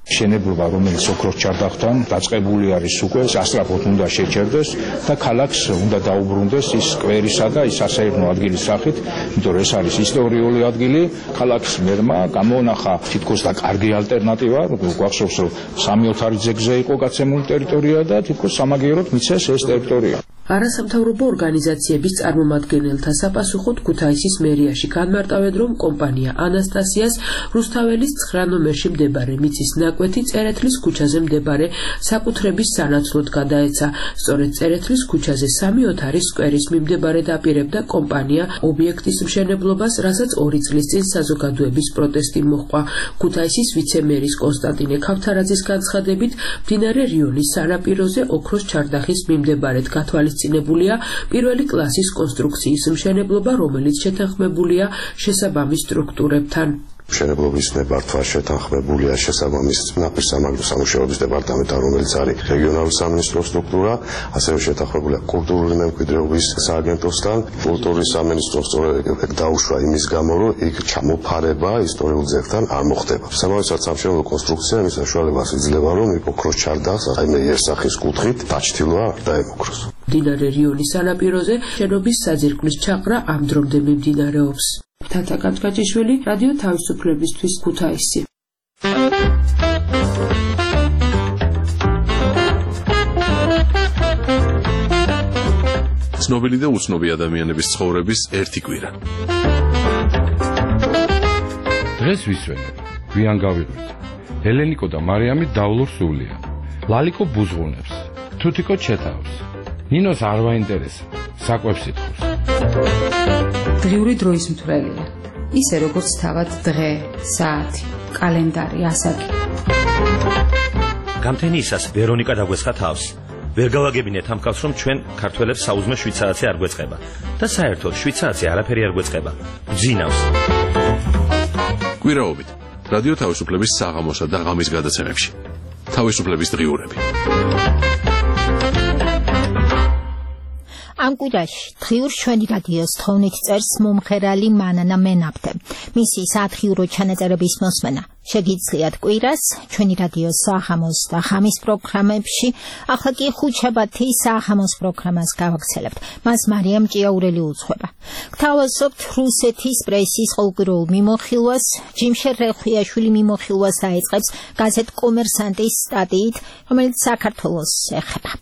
შენებლობა, რომელიც ოქროს ჩარდახთან დაწყებული არის უკვე, სასწრაფოდ უნდა შეჩერდეს და ქალაქს უნდა დაუბრუნდეს ის სკვერისა და ის სასეირნო ადგილის სახით, იმიტომ რომ ეს არის ისტორიული ადგილი. ქალაქის მერმა გამონახა თითქოს და კარგი ალტერნატივა, გვახსოვს რომ სამი ოთარი ძეგლზე იყო გაცემული ტერიტორია და თითქოს სამაგიეროდ მიცეს ეს ტერიტორია. არასამთავრობო ორგანიზაციების წარმომადგენელთა საფასუხოდ ქუთაისის მერიაში განმარტავენ, რომ კომპანია ანასტასიას რუსთაველის ცხრა ნომერში მდებარე მიწის ნაკვეთი წერეთლის ქუჩაზე მდებარე საკუთრების სანაცვლოდ გადაეცა. სწორედ წერეთლის ქუჩაზე სამი ოთარის სკვერის მიმდებარედ აპირებდა კომპანია ობიექტის მშენებლობას, რასაც ორი წლის წინ საზოგადოების პროტესტი მოჰყვა. ქუთაისის ვიცე-მერის კონსტანტინე ქავთარაძის განცხადებით, მდინარე რიონის სანაპიროზე ოქროს ჩარდახის მიმდებარედ გათვალისწინებულია პირველი კლასის კონსტრუქციის მშენებლობა, რომელიც შეთანხმებულია შესაბამის სტრუქტურებთან. მშენებლობის ნებართვა შეთანხმებულია შესაბამის ნაპირსამაგრო სამუშაოების დეპარტამენტთან, რომელიც არის რეგიონალური სამინისტრო სტრუქტურა, ასევე შეთანხმებულია კულტურული მემკვიდრეობის სააგენტოსთან. კულტურის სამინისტროს სწორედ დაუშვა იმის გამო, რომ იქ ჩამოფარება ისტორიულ ძეგლთან არ მოხდება. სამავისაც სამშენებლო კონსტრუქცია იმის საშუალებას იძლევა, რომ ოქროს ჩარდახს რაიმე იერსახის კუთხით დაჩtildeვა არ დაემოქროს. მდინარე რიონის სანაპიროზე შენობის საძირკვლის ჩაყრა ამ დრომდე მიმდინარეობს. თათა კაჭკაჭიშვილი, რადიო თავისუფლებისთვის, ქუთაისი. ცნობილი და უცნობი ადამიანების ცხოვრების ერთი კვირა. დღეს ვისვენებ, გვიან გავიღვიძ. ელენიკო და მარიამი დავლურ სულია. ლალიკო ბუზღუნებს, თუთიკო ჩეთავს. ნინოს არ ვაინტერესებს, საკვებს ითხოვს. დღიური დროის მთვრელია. ისე როგორც თავად დღე, საათი, კალენდარი, ასაკი. გამთენიისას ვერონიკა დაგვესხა თავს. ვერ გავაგებინეთ ამ კაცს, რომ ჩვენ ქართველებს საუზმე შვიცარაცი არ გვეწყება და საერთოდ შვიცარაცი არაფერი არ გვეწყება. გძინავს. კვირაობით რადიო თავისუფლების საღამოსა და ღამის გადაცემებში. თავისუფლების დღიურები. ამ კვირაში დღიურ ჩვენი რადიოს თხოვნით წერს მომღერალი მანანა მენაბდე. მისი სათხიურო ჩანაწერების მოსმენა შეგიძლიათ კვირას ჩვენი რადიოს საღამოს და ღამის პროგრამებში. ახლა კი ხუთშაბათის საღამოს პროგრამას გავაგრძელებთ. მას მარიამ ჭიაურელი უძღვება. გთავაზობთ რუსეთის პრესის ყოველკვირეულ მიმოხილვას. ჯიმშერ რეხვიაშვილი მიმოხილვას დაიწყებს გაზეთ კომერსანტის სტატიით, რომელიც საქართველოს ეხება.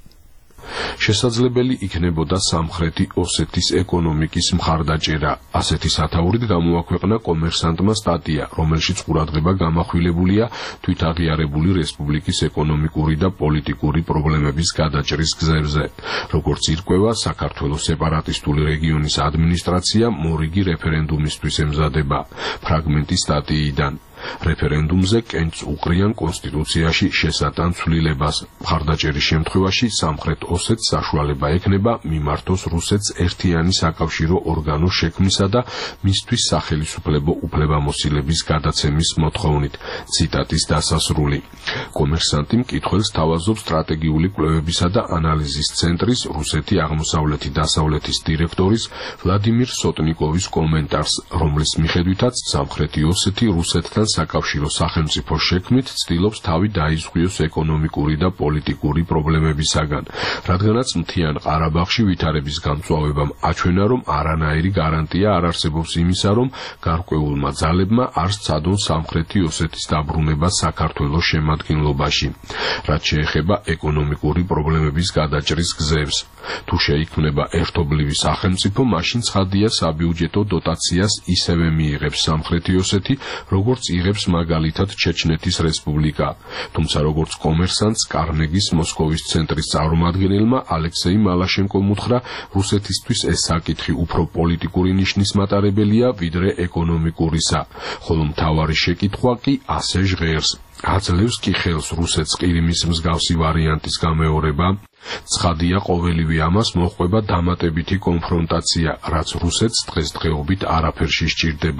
შესაძლებელი იქნებოდა სამხრეთი ოსეთის ეკონომიკის მხარდაჭერა. ასეთი სათაურით გამოაქვეყნა კომერსანტმა სტატია, რომელშიც ყურადღება გამახვილებულია თვითაღიარებული რესპუბლიკის ეკონომიკური და პოლიტიკური პრობლემების გადაჭრის გზებზე. როგორც ირკვევა, საქართველოს სეპარატისტული რეგიონის ადმინისტრაცია მორიგი რეფერენდუმისთვის ემზადება. ფრაგმენტი სტატიიდან. რეფერენდუმზე კენჭს უყრიან კონსტიტუციაში შესატან ცვლილებას. მხარდაჭერის შემთხვევაში სამხრეთ ოსეთს საშუალება ექნება მიმართოს რუსეთს ერთიანი საკავშირო ორგანოს შექმნისა და მისთვის სახელისუფლებო უფლებამოსილების გადაცემის მოთხოვნით. ციტატის დასასრული. კომერსანტი მკითხველს თავაზობს სტრატეგიული კვლევებისა და ანალიზის ცენტრის რუსეთი აღმოსავლეთი დასავლეთის დირექტორის ვლადიმირ სოტნიკოვის კომენტარს, რომლის მიხედვითაც სამხრეთი ოსეთი რუსეთთან საკავშირო სახელმწიფო შექმნით ცდილობს თავი დაიზღვიოს ეკონომიკური და პოლიტიკური პრობლემებისაგან, რადგანაც მთიან ყარაბაღში ვითარების გამწვავებამ აჩვენა, რომ არანაირი გარანტია არ არსებობს იმისა, რომ გარკვეულმა ძალებმა არ სცადონ სამხრეთი ოსეთის დაბრუნება საქართველოს შემადგენლობაში. რაც შეეხება ეკონომიკური პრობლემების გადაჭრის გზებს. თუ შეიქმნება ერთობლივი სახელმწიფო, მაშინ ცხადია საბიუჯეტო დოტაციას ისევე მიიღებს სამხრეთი ოსეთი, როგორც იღებს მაგალითად ჩეჩნეთის რესპუბლიკა. თუმცა როგორც კომერსანტს კარნეგის მოსკოვის ცენტრის წარმომადგენელმა ალექსეი მალაშენკომ უთხრა, რუსეთისთვის ეს საკითხი უფრო პოლიტიკური ნიშნის მატარებელია, ვიდრე ეკონომიკურისა, ხოლო მთავარი შეკითხვა კი ასე ჟღერს. აძლევს კი ხელს რუსეთს ყირიმის მსგავსი ვარიანტის გამეორება? ცხადია, ყოველივე ამას მოჰყვება დამატებითი კონფრონტაცია, რაც რუსეთს დღესდღეობით არაფერში სჭირდება.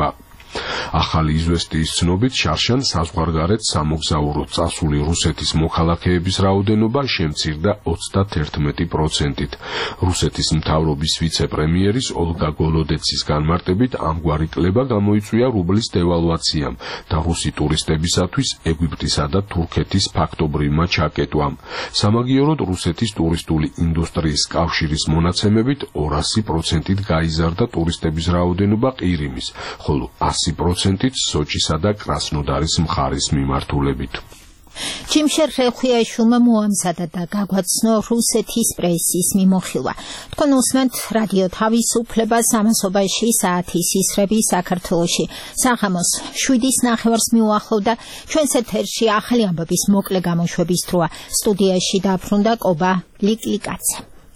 ახალი იზვესტიის ცნობით შარშან საზღვარგარეთ სამოგზაურო წასული რუსეთის მოქალაქეების რაოდენობა შემცირდა ოცდაათი პროცენტით. რუსეთის მთავრობის ვიცე-პრემიერის ოლგა გოლოდეცის განმარტებით ამგვარი კლება გამოიწვია რუბლის დევალვაციამ და რუსი ტურისტებისათვის ეგვიპტისა და თურქეთის ფაქტობრივმა ჩაკეტვამ. სამაგიეროდ რუსეთის ტურისტული ინდუსტრიის კავშირის მონაცემებით ორასი პროცენტით გაიზარდა ტურისტების რაოდენობა ყირიმის, ხოლო ასი პროცენტით სოჭისა და კრასნოდარის მხარის მიმართულებით. ჩიმშერ ხეხუიაშვილმა მოამზადა და გაგვაცნო რუსეთის პრესის მიმოხილვა. თქვენ უსმენთ რადიო თავისუფლებას ამასობაში საათის ისრები საქართველოში. საღამოს შვიდის ნახევარს მიუახლოვდა ჩვენს ეთერში ახალი ამბების მოკლე გამოშვების დროა. სტუდიაში დაბრუნდა კობა ლიკლიკაძე.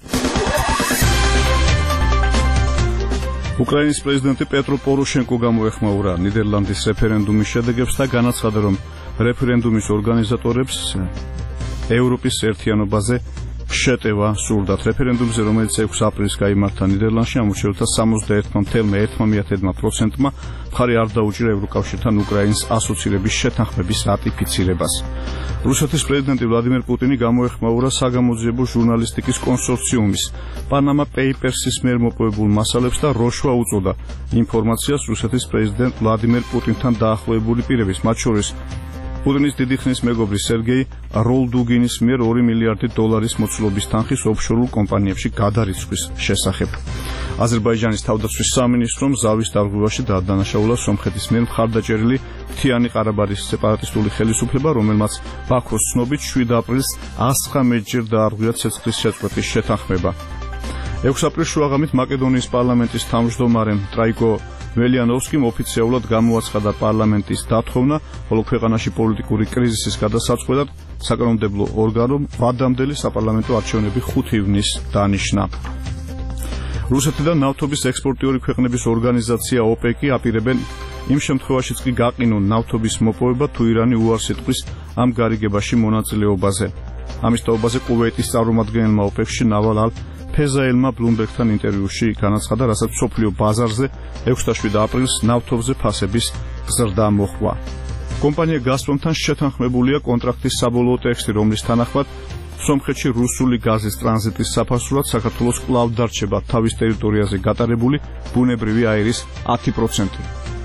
უკრაინის პრეზიდენტი პეტრო პოროშენკო გამოეხმაურა ნიდერლანდის რეფერენდუმის შედეგებს და განაცხადა, რომ რეფერენდუმის ორგანიზატორებს ევროპის ერთიანობაზე შეტევა სურდათ. რეფერენდუმზე, რომელიც ექვსი აპრილს გაიმართა ნიდერლანდში, ამორჩეულთა სამოცდაერთი წამსვლელი ერთმა პროცენტმა მხარი არ დაუჭირა ევროკავშირთან უკრაინის ასოცირების შეთანხმების რატიფიცირებას. რუსეთის პრეზიდენტი ვლადიმერ პუტინი გამოეხმაურა საგამოძიებო ჟურნალისტიკის კონსორციუმის პანამა პეიპერსის მიერ მოპოვებულ მასალებს და როშვა უწოდა ინფორმაციას რუსეთის პრეზიდენტ ვლადიმერ პუტინთან დაახლოებული პირების, მათ შორის პუტინის დიდი ხნის მეგობრის სერგეი როლდუგინის მიერ ორი მილიარდი დოლარის მოცულობის თანხის ოფშორულ კომპანიებში გადარიცხვის შესახებ. აზერბაიჯანის თავდაცვის სამინისტრომ ზავის დარღვევაში დაადანაშაულა სომხეთის მიერ მხარდაჭერილი მთიანი ყარაბაღის სეპარატისტული ხელისუფლება, რომელმაც ბაქოს ცნობით შვიდ აპრილს ასხამეჯერ დაარღვია ცეცხლის შეწყვეტის შეთანხმება. ექვსი აპრილს შუაღამით მაკედონიის პარლამენტის თავმჯდომარემ ტრაიკო ველიანოვსკიმ ოფიციალურად გამოაცხადა პარლამენტის დათხოვნა, ხოლო ქვეყანაში პოლიტიკური კრიზისის გადასაწყვეტად საკანონმდებლო ორგანომ ვადამდელი საპარლამენტო არჩევნები ხუთი ივნისს დანიშნა. რუსეთიდან ნავთობის ექსპორტიორი ქვეყნების ორგანიზაცია ოპეკი აპირებენ იმ შემთხვევაშიც კი გაყინონ ნავთობის მოპოვება, თუ ირანი უარს იტყვის ამ გარიგებაში მონაწილეობაზე. ამის თაობაზე კუვეიტის წარმომადგენელმა ოპეკში ნავალ ალ ფეზაელმა ბლუმბერგთან ინტერვიუში განაცხადა, რასაც სოფლიო ბაზარზე ექვსი აპრილს ნავთობზე ფასების ზრდა მოჰყვა. კომპანია გაზპრომთან შეთანხმებულია კონტრაქტის საბოლოო ტექსტი, რომლის თანახმად სომხეთში რუსული გაზის ტრანზიტის საფასურად საქართველოს კვლავ დარჩება თავის ტერიტორიაზე გატარებული ბუნებრივი აირის ათი პროცენტი.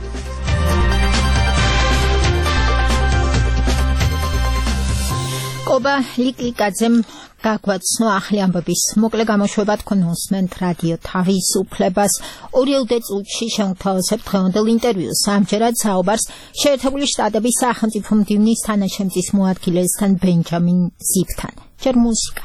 კობა ლიკლიკაძემ გაგვაცნო ახალი ამბების მოკლე გამოშვება. თქვენ უსმენთ რადიო თავისუფლებას. ორიოდე წუთში შევთავაზებთ დღევანდელ ინტერვიუს. ამჯერად საუბარს შეერთებული შტატების სახელმწიფო მდივნის თანაშემწის მოადგილესთან ბენჯამინ ზიფთან. ჯერ მუსიკა.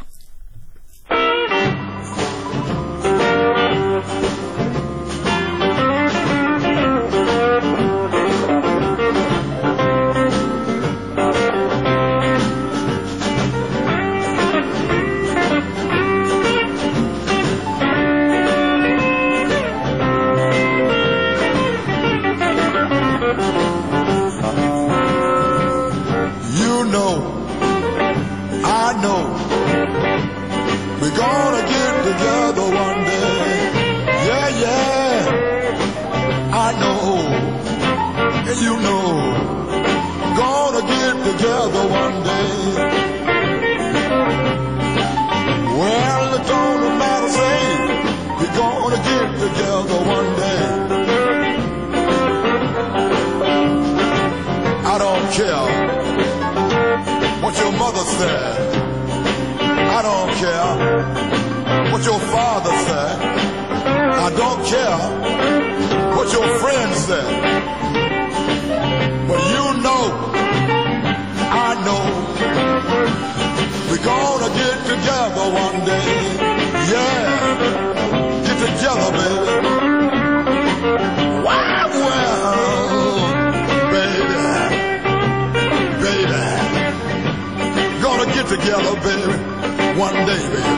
Together, baby, one day, baby.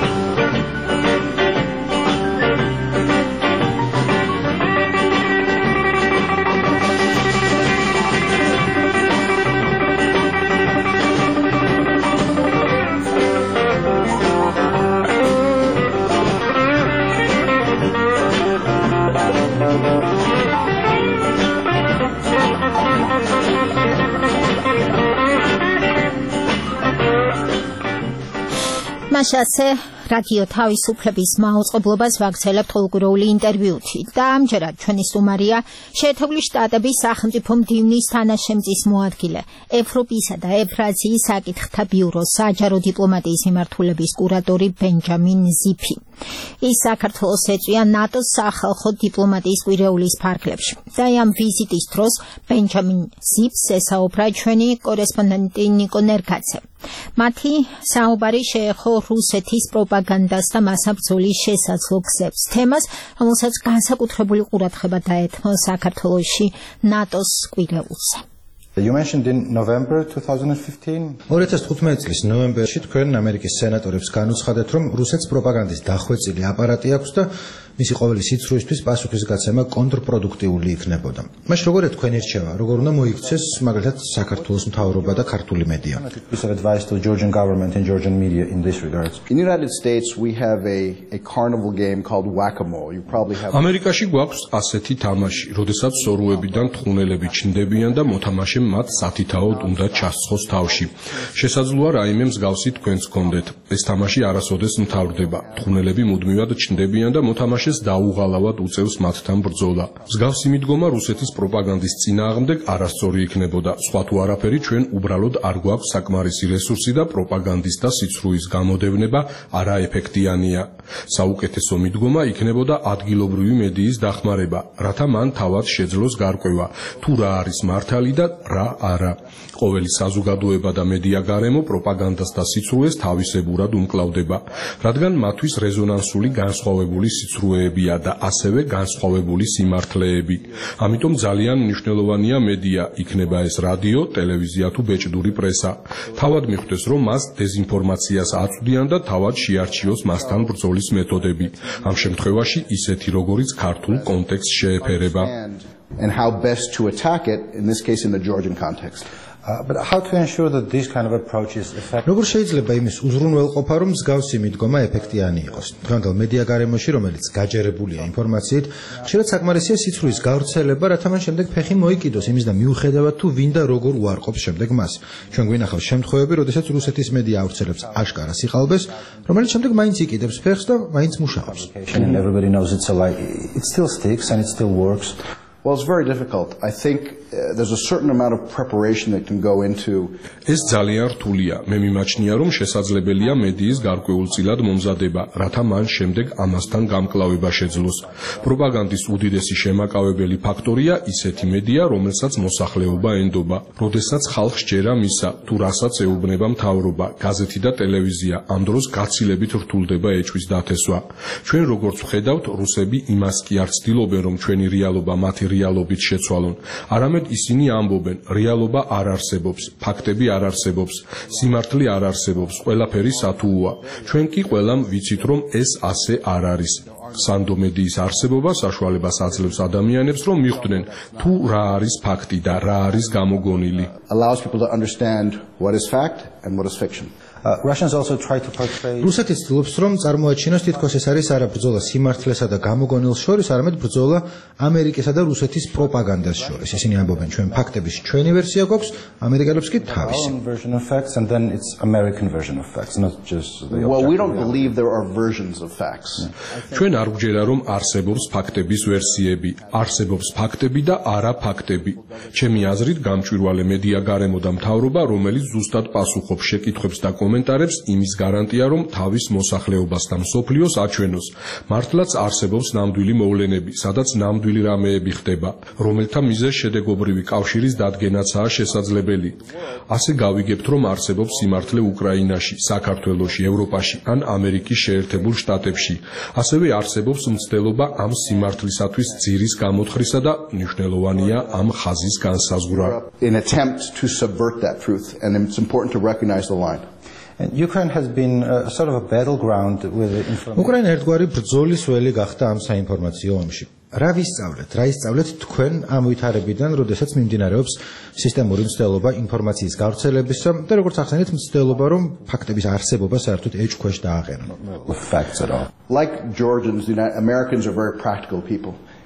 მას ასე რადიო თავისუფლების მაუწყებლობას ვაგრძელებთ ტოლკურეული ინტერვიუთი და ამჯერად ჩვენი სტუმარია შეერთებული შტატების სახელმწიფო მდივნის თანაშემწის მოადგილე, ევროპისა და ევრაზიის საკითხთა ბიუროს საჯარო დიპლომატიის მიმართულების კურატორი ბენჯამინ ზიფი. ის საქართველოს ეწვია ნატოს სახალხო დიპლომატიის კვირეულის ფარგლებში. და ამ ვიზიტის დროს ბენჯამინ ზიფს ესაუბრა ჩვენი კორესპონდენტი ნიკო ნერგაცე. მათი საუბარი შეეხო რუსეთის პროპაგანდას და მასაბრძოლის შესაძლო გზებს, თემას, რომელსაც განსაკუთრებული ყურადღება დაეთმო საქართველოში ნატოს კვირეულზე. You mentioned in November twenty fifteen. ორი ათას თხუთმეტი წლის ნოემბერში თქვენ ამერიკის სენატორებს განუცხადეთ, რომ რუსეთს პროპაგანდის დახვეწილი აპარატი აქვს და მისი ყოველი სიცრუისთვის პასუხისგაცემა კონტრპროდუქტიული იქნებოდა. მაშ როგორ თქვენ ირჩევა, როგორ უნდა მოიქცეს მაგალითად საქართველოს მთავრობა და ქართული მედია? Piece of advice to the Georgian government and Georgian media in this regard. In the United States we have a a carnival game called whack-a-mole. You probably have ამერიკაში გვაქვს ასეთი თამაში, როდესაც სორუებიდან თხოვნელები ჩნდებიან და მოთამაშემ მათ სათითაოდ უნდა ჩასცხოს თავში. შესაძლოა რაიმე მსგავსი თქვენს გქონდეთ. ეს თამაში არასოდეს მთავრდება. თხოვნელები მუდმივად ჩნდებიან და მოთამაშე ეს დაუღალავად უწევს მათთან ბრძოლა. მსგავსი მიდგომა რუსეთის პროპაგანდის წინააღმდეგ არასწორი იქნებოდა. სხვა თუ არაფერი, ჩვენ უბრალოდ არ გვაქვს საკმარისი რესურსი და პროპაგანდის და სიცრუის გამოდევნება არაეფექტიანია. საუკეთესო მიდგომა იქნებოდა ადგილობრივი მედიის დახმარება, რათა მან თავად შეძლოს გარკვევა, თუ რა არის მართალი და რა არა. ყოველი საზოგადოება და მედია გარემო პროპაგანდას და სიცრუეს თავისებურად უმკლავდება, რადგან მათთვის რეზონანსული განსხვავებული სიცრუეებია და ასევე განსხვავებული სიმართლეები. ამიტომ ძალიან მნიშვნელოვანია მედია, იქნება ეს რადიო, ტელევიზია თუ ბეჭდური პრესა. თავად მიხვდეს, რომ მას დეზინფორმაციას აწვდიან და თავად შეარჩიოს მასთან ბრძოლის მეთოდები. ამ შემთხვევაში ისეთი, როგორიც ქართულ კონტექსტს შეეფერება. and how best to attack it, in this case in the Georgian context. Uh, but how to ensure that this kind of approach is effective? როგორ შეიძლება იმის უზრუნველყოფა, რომ მსგავსი მიდგომა ეფექტიანი იყოს? დღევანდელ მედია გარემოში, რომელიც გაჯერებულია ინფორმაციით, ხშირად საკმარისია სიცრუის გავრცელება, რათა მან შემდეგ ფეხი მოიკიდოს იმის და მიუხედავად თუ ვინ და როგორ უარყოფს შემდეგ მას. ჩვენ გვინახავს შემთხვევები, როდესაც რუსეთის მედია ავრცელებს აშკარა სიყალბეს, რომელიც შემდეგ მაინც იკიდებს ფეხს და მაინც მუშაობს. And everybody knows it's a lie. It still sticks and it still works. Well, it's very difficult. I think uh, there's a certain amount of preparation that can go into. ეს ძალიან რთულია. მე მიმაჩნია, რომ შესაძლებელია მედიის გარკვეულწილად მომზადება, რათა მან შემდეგ ამასთან გამკლავება შეძლოს. პროპაგანდის უდიდესი შემაკავებელი ფაქტორია ისეთი მედია, რომელსაც მოსახლეობა ენდობა. როდესაც ხალხს ჯერა მისა, თუ რასაც ეუბნება მთავრობა, გაზეთი და ტელევიზია, ამ დროს გაცილებით რთულდება ეჭვის დათესვა. ჩვენ როგორც ვხედავთ, რუსები იმას კი არ ცდილობენ, რომ ჩვენი რეალობა მათი რეალობით შეცვალონ. არამედ ისინი ამბობენ, რეალობა არ არსებობს, ფაქტები არ არსებობს, სიმართლე არ არსებობს, ყველაფერი სათუოა. ჩვენ კი ყველამ ვიცით, რომ ეს ასე არ არის. სანდო მედიის არსებობა საშუალებას აძლევს ადამიანებს, რომ მიხვდნენ, თუ რა არის ფაქტი და რა არის გამოგონილი. Allows people to understand what is fact and what is fiction. Uh, Russians also try to portray რუსეთი ცდილობს, რომ წარმოაჩინოს თითქოს ეს არის არა ბრძოლა სიმართლესა და გამოგონილს შორის, არამედ ბრძოლა ამერიკისა და რუსეთის პროპაგანდას შორის. ისინი ამბობენ, ჩვენ ფაქტების ჩვენი ვერსია გვაქვს, ამერიკელებს კი თავისი. version of facts and then it's American version of facts, not just the Well, we don't believe there are versions of facts. ჩვენ არ გვჯერა, რომ არსებობს ფაქტების ვერსიები, არსებობს ფაქტები და არა ფაქტები. ჩემი აზრით, გამჭვირვალე მედია გარემო და მთავრობა, რომელიც ზუსტად პასუხობს შეკითხვებს და კომენტარებს, იმის გარანტია, რომ თავის მოსახლეობას და მსოფლიოს აჩვენოს. მართლაც არსებობს ნამდვილი მოვლენები, სადაც ნამდვილი რამეები ხდება, რომელთა მიზეზ შედეგობრივი კავშირის დადგენაცაა შესაძლებელი. ასე გავიგებთ, რომ არსებობს სიმართლე უკრაინაში, საქართველოში, ევროპაში ან ამერიკის შეერთებულ შტატებში. ასევე არსებობს მცდელობა ამ სიმართლისათვის ძირის გამოთხრისა და მნიშვნელოვანია ამ ხაზის განსაზღვრა. In attempt to subvert that truth, and it's important to recognize the line. And Ukraine has been a sort of a battleground with the information. უკრაინა ერთგვარი ბრძოლის ველი გახდა ამ საინფორმაციო ომში. რა ვისწავლეთ, რა ისწავლეთ თქვენ ამ ვითარებიდან, როდესაც მიმდინარეობს სისტემური მცდელობა ინფორმაციის გავრცელებისა და როგორც ახსენეთ, მცდელობა, რომ ფაქტების არსებობა საერთოდ ეჭქვეშ დააყენონ. Facts at all. Like Georgians, the Americans are very practical people.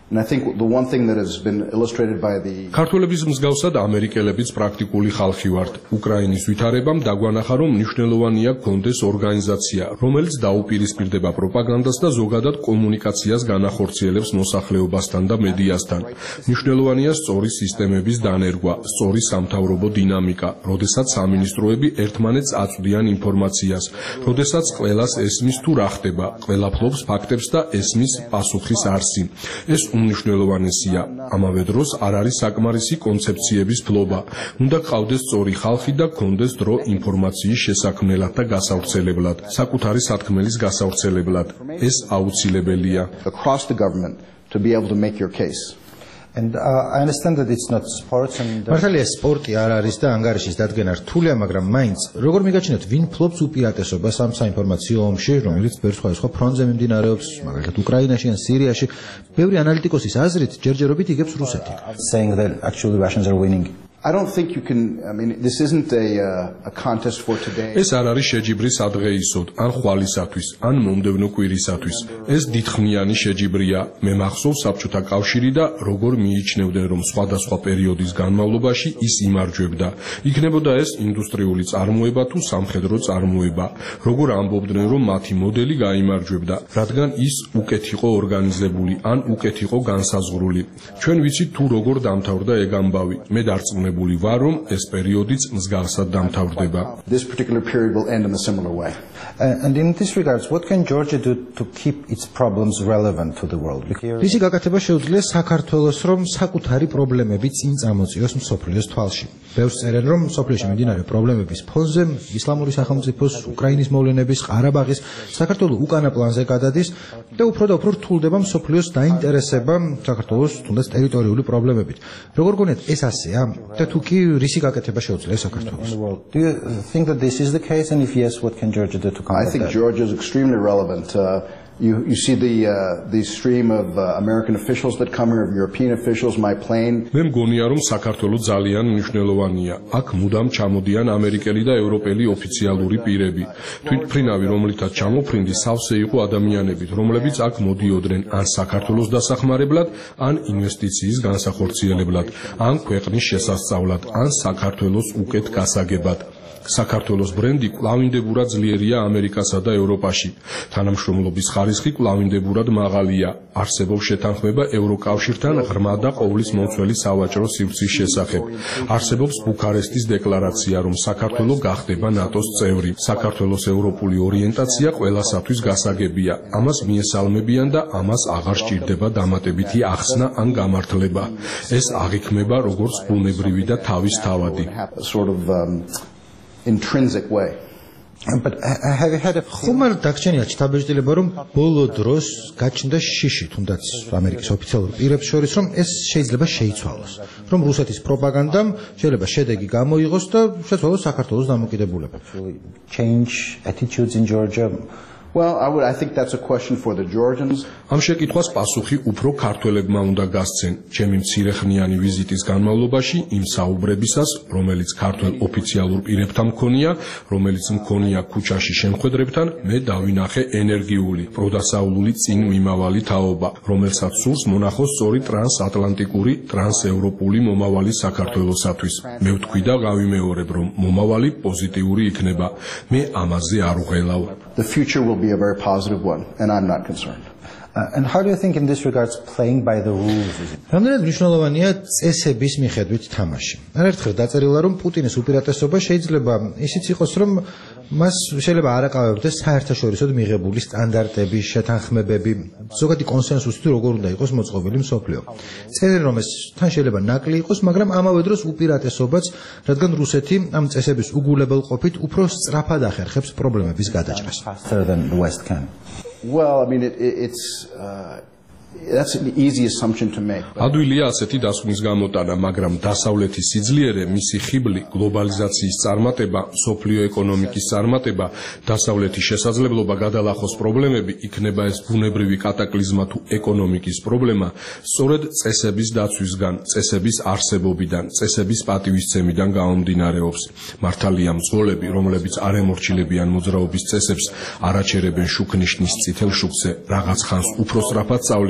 And I think the one thing that has been illustrated by the ქართველების მსგავსად ამერიკელებიც პრაქტიკული ხალხი ვართ. უკრაინის ვითარებამ დაგვანახა, რომ მნიშვნელოვანია გქონდეს ორგანიზაცია, რომელიც დაუპირისპირდება პროპაგანდას და ზოგადად კომუნიკაციას განახორციელებს მოსახლეობასთან და მედიასთან. მნიშვნელოვანია სწორი სისტემების დანერგვა, სწორი სამთავრობო დინამიკა, როდესაც სამინისტროები ერთმანეთს აწვდიან ინფორმაციას, როდესაც ყველას ესმის თუ რა ხდება, ყველა ფლობს ფაქტებს და ესმის პასუხის არსი. ეს უმნიშვნელოვანესია. ამავე დროს არ არის საკმარისი კონცეფციების ფლობა. უნდა გყავდეს სწორი ხალხი და გქონდეს დრო ინფორმაციის შესაქმნელად და გასავრცელებლად, საკუთარი სათქმელის გასავრცელებლად. ეს აუცილებელია. across the government to be able to make your case. And uh, I understand that it's not sports and მართალია სპორტი არ არის და ანგარიშის დადგენა რთულია, მაგრამ მაინც როგორ მიგაჩნიოთ ვინ ფლობს უპირატესობას ამ საინფორმაციო ომში, რომელიც ბევრ სხვადასხვა ფრონტზე მიმდინარეობს, მაგალითად უკრაინაში ან სირიაში. ბევრი ანალიტიკოსის აზრით ჯერჯერობით იგებს რუსეთი. Saying that actually Russians are winning. I don't think you can, I mean, this isn't a, uh, a contest for today. ეს არ არის შეჯიბრი სადღეისოდ, ან ხვალისათვის, ან მომდევნო კვირისათვის. ეს დიდხნიანი შეჯიბრია. მე მახსოვს საბჭოთა კავშირი და როგორ მიიჩნევდნენ, რომ სხვადასხვა პერიოდის განმავლობაში ის იმარჯვებდა. იქნებოდა ეს ინდუსტრიული წარმოება თუ სამხედრო წარმოება. როგორ ამბობდნენ, რომ მათი მოდელი გაიმარჯვებდა, რადგან ის უკეთ იყო ორგანიზებული, ან უკეთ იყო განსაზღვრული. ჩვენ ვიცით თუ როგორ დამთავრდა ეგ ამბავი. მე დარწმუნებული ვარ, რომ ეს პერიოდიც მსგავსად დამთავრდება. This particular period will end in a similar way. Uh, and in this regards, what can Georgia do to keep its problems relevant to the world? Ისი გაკეთება შეუძლია საქართველოს, რომ საკუთარი პრობლემები წინ წამოწიოს მსოფლიოს თვალში. ბევრს წერენ, რომ მსოფლიოში მიმდინარე პრობლემების ფონზე ისლამური სახელმწიფოს, უკრაინის მოვლენების, ყარაბაღის, საქართველოს უკანა პლანზე გადადის და უფრო და უფრო რთულდება მსოფლიოს დაინტერესება საქართველოს თუნდაც ტერიტორიული პრობლემებით. როგორ გონიათ ეს ასეა? და თუ კი რისი გაკეთება შეუძლია საქართველოს? Do you think that this is the case, and if yes, what can Georgia do to combat that? I think Georgia is extremely relevant. Uh, You, you see the, uh, the stream of uh, American officials that come here, of European officials, my plane. მე მგონია, რომ საქართველოს ძალიან მნიშვნელოვანია. აქ მუდამ ჩამოდიან ამერიკელი და ევროპელი ოფიციალური პირები. თვითმფრინავი, რომლითაც ჩამოფრინდი სავსე იყო ადამიანებით, რომლებიც აქ მოდიოდნენ ან საქართველოს დასახმარებლად, ან ინვესტიციის განსახორციელებლად, ან ქვეყნის შესასწავლად, ან საქართველოს უკეთ გასაგებად. საქართველოს ბრენდი კვლავინდებურად ძლიერია ამერიკასა და ევროპაში. თანამშრომლობის ხარისხი კვლავინდებურად მაღალია. არსებობს შეთანხმება ევროკავშირთან ღრმა და ყოვლის მომცველი სავაჭრო სივრცის შესახებ. არსებობს ბუქარესტის დეკლარაცია, რომ საქართველო გახდება ნატოს წევრი. საქართველოს ევროპული ორიენტაცია ყველასათვის გასაგებია. ამას მიესალმებიან და ამას აღარ სჭირდება დამატებითი ახსნა ან გამართლება. ეს აღიქმება როგორც ბუნებრივი და თავისთავადი. Sort of um, intrinsic way. But have you had a ხომ არ დაგჭენია ჩთაბეჭდილება, რომ ბოლო დროს გაჩნდა შიში თუნდაც ამერიკის ოფიციალურ პირებს შორის, რომ ეს შეიძლება შეიცვალოს, რომ რუსეთის პროპაგანდამ შეიძლება შედეგი გამოიღოს და შეცვალოს საქართველოს დამოკიდებულება. Change attitudes in Georgia. Well, I would I think that's a question for the Georgians. ამ შეკითხვას პასუხი უფრო ქართველებმა უნდა გასცენ. ჩემი მცირეხნიანი ვიზიტის განმავლობაში იმ საუბრებისას, რომელიც ქართველ ოფიციალურ პირებთან მქონია, რომელიც მქონია ქუჩაში შემხედრებთან, მე დავინახე ენერგიული, პროდასავლური წინ მიმავალი თაობა, რომელსაც სურს მონახოს სწორი ტრანსატლანტიკური, ტრანსევროპული მომავალი საქართველოსათვის. მე ვთქვი და გავიმეორებ, რომ მომავალი პოზიტიური იქნება. მე ამაზე არ ვღელავ. The future will be a very positive one, and I'm not concerned. Uh, and how do you think in this regards playing by the rules is it? რამდენად მნიშვნელოვანია წესების მიხედვით თამაში. არაერთხელ დაწერილა, რომ პუტინის უპირატესობა შეიძლება ისიც იყოს, რომ მას შეიძლება არ აკავებდეს საერთაშორისოდ მიღებული სტანდარტები, შეთანხმებები, ზოგადი კონსენსუსი თუ როგორ უნდა იყოს მოწყობილი მსოფლიო. წერენ, რომ ეს თან შეიძლება ნაკლი იყოს, მაგრამ ამავე დროს უპირატესობაც, რადგან რუსეთი ამ წესების უგულებელყოფით უფრო სწრაფად ახერხებს პრობლემების გადაჭრას. Faster than the West can. Well, I mean, it, it, it's uh, that's an easy assumption to make. ადვილია ასეთი დასკვნის გამოტანა, მაგრამ დასავლეთის სიძლიერე, მისი ხიბლი, გლობალიზაციის წარმატება, სოფლიო ეკონომიკის წარმატება, დასავლეთის შესაძლებლობა გადალახოს პრობლემები, იქნება ეს ბუნებრივი კატაკლიზმა თუ ეკონომიკის პრობლემა, სწორედ წესების დაცვისგან, წესების არსებობიდან, წესების პატივისცემიდან გამომდინარეობს. მართალია მძღოლები, რომლებიც არ ემორჩილებიან მოძრაობის წესებს, არაჩერებენ შუქნიშნის წითელ შუქზე, რაღაც ხანს უფრო სწრაფად სწავლენ,